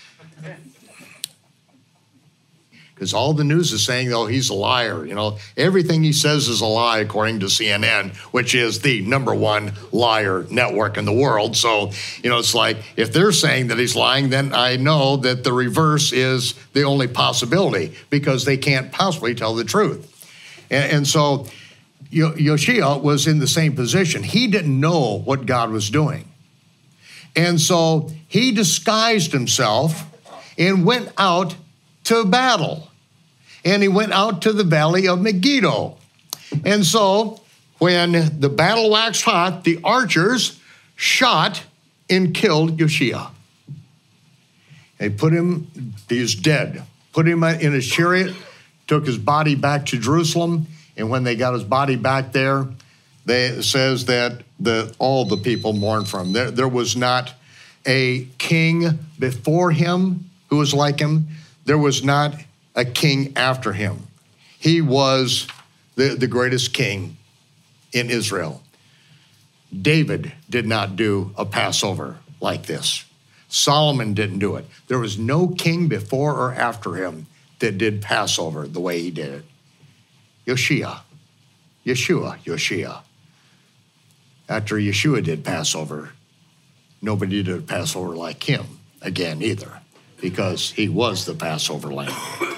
Because all the news is saying, oh, he's a liar. You know, everything he says is a lie, according to C N N, which is the number one liar network in the world. So, you know, it's like, if they're saying that he's lying, then I know that the reverse is the only possibility, because they can't possibly tell the truth. And, and so Yoshia was in the same position. He didn't know what God was doing. And so he disguised himself and went out to battle. And he went out to the valley of Megiddo. And so when the battle waxed hot, the archers shot and killed Yoshia. They put him, he's dead, put him in his chariot, took his body back to Jerusalem. And when they got his body back there, they, it says that the, all the people mourned for him. There, there was not a king before him who was like him. There was not a king after him. He was the, the greatest king in Israel. David did not do a Passover like this. Solomon didn't do it. There was no king before or after him that did Passover the way he did it. Yoshia, Yeshua, Yoshia. After Yeshua did Passover, nobody did Passover like him again either, because he was the Passover lamb.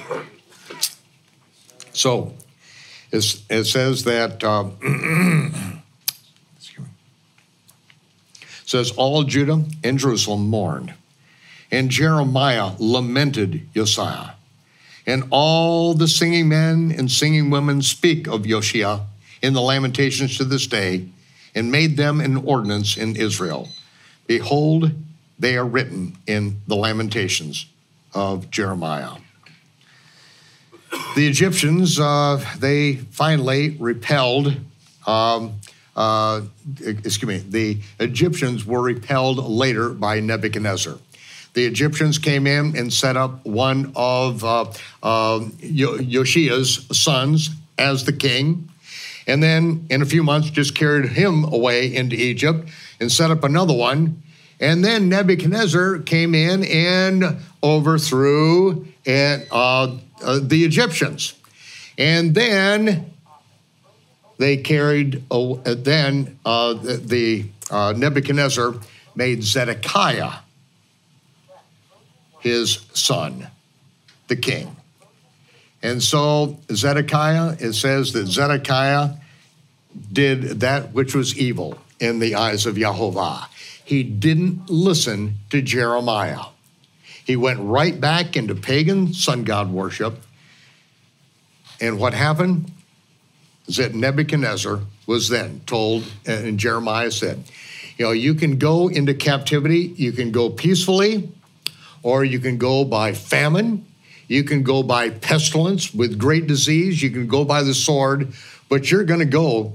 So it's, it says that, uh, excuse me. It says, all Judah and Jerusalem mourned, and Jeremiah lamented Josiah. And all the singing men and singing women speak of Yoshia in the Lamentations to this day, and made them an ordinance in Israel. Behold, they are written in the Lamentations of Jeremiah. The Egyptians, uh, they finally repelled, um, uh, excuse me, the Egyptians were repelled later by Nebuchadnezzar. The Egyptians came in and set up one of uh, uh, Yoshia's sons as the king, and then in a few months just carried him away into Egypt and set up another one. And then Nebuchadnezzar came in and overthrew and, uh, uh, the Egyptians. And then they carried, uh, then uh, the uh, Nebuchadnezzar made Zedekiah his son, the king. And so Zedekiah, it says that Zedekiah did that which was evil in the eyes of Jehovah. He didn't listen to Jeremiah. He went right back into pagan sun god worship. And what happened is that Nebuchadnezzar was then told, and Jeremiah said, you know, you can go into captivity, you can go peacefully, or you can go by famine, you can go by pestilence with great disease, you can go by the sword, but you're going to go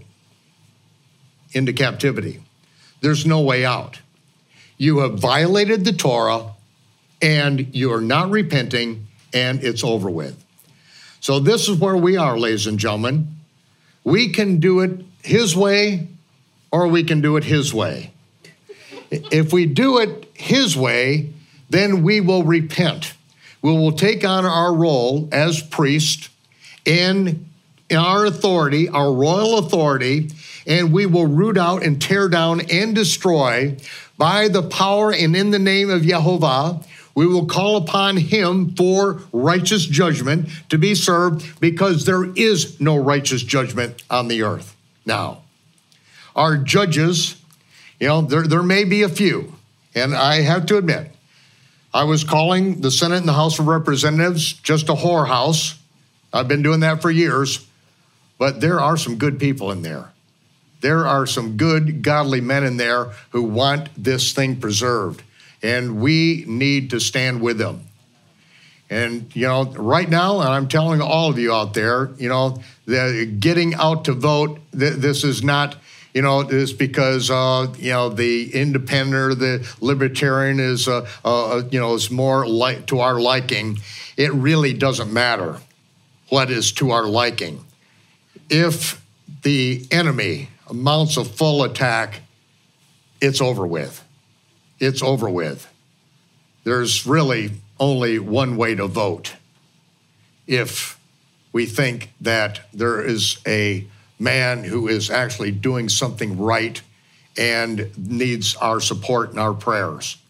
into captivity. There's no way out. You have violated the Torah, and you are not repenting, and it's over with. So this is where we are, ladies and gentlemen. We can do it his way, or we can do it his way. If we do it his way, then we will repent. We will take on our role as priest in, in our authority, our royal authority, and we will root out and tear down and destroy by the power and in the name of Jehovah. We will call upon him for righteous judgment to be served, because there is no righteous judgment on the earth now. Our judges, you know, there, there may be a few, and I have to admit, I was calling the Senate and the House of Representatives just a whorehouse. I've been doing that for years, but there are some good people in there. There are some good, godly men in there who want this thing preserved, and we need to stand with them. And, you know, right now, and I'm telling all of you out there, you know, the getting out to vote, th- this is not, you know, this because, uh, you know, the independent or the libertarian is, uh, uh, you know, is more like to our liking. It really doesn't matter what is to our liking. If the enemy mounts a full attack, it's over with. It's over with. There's really only one way to vote. If we think that there is a man who is actually doing something right and needs our support and our prayers.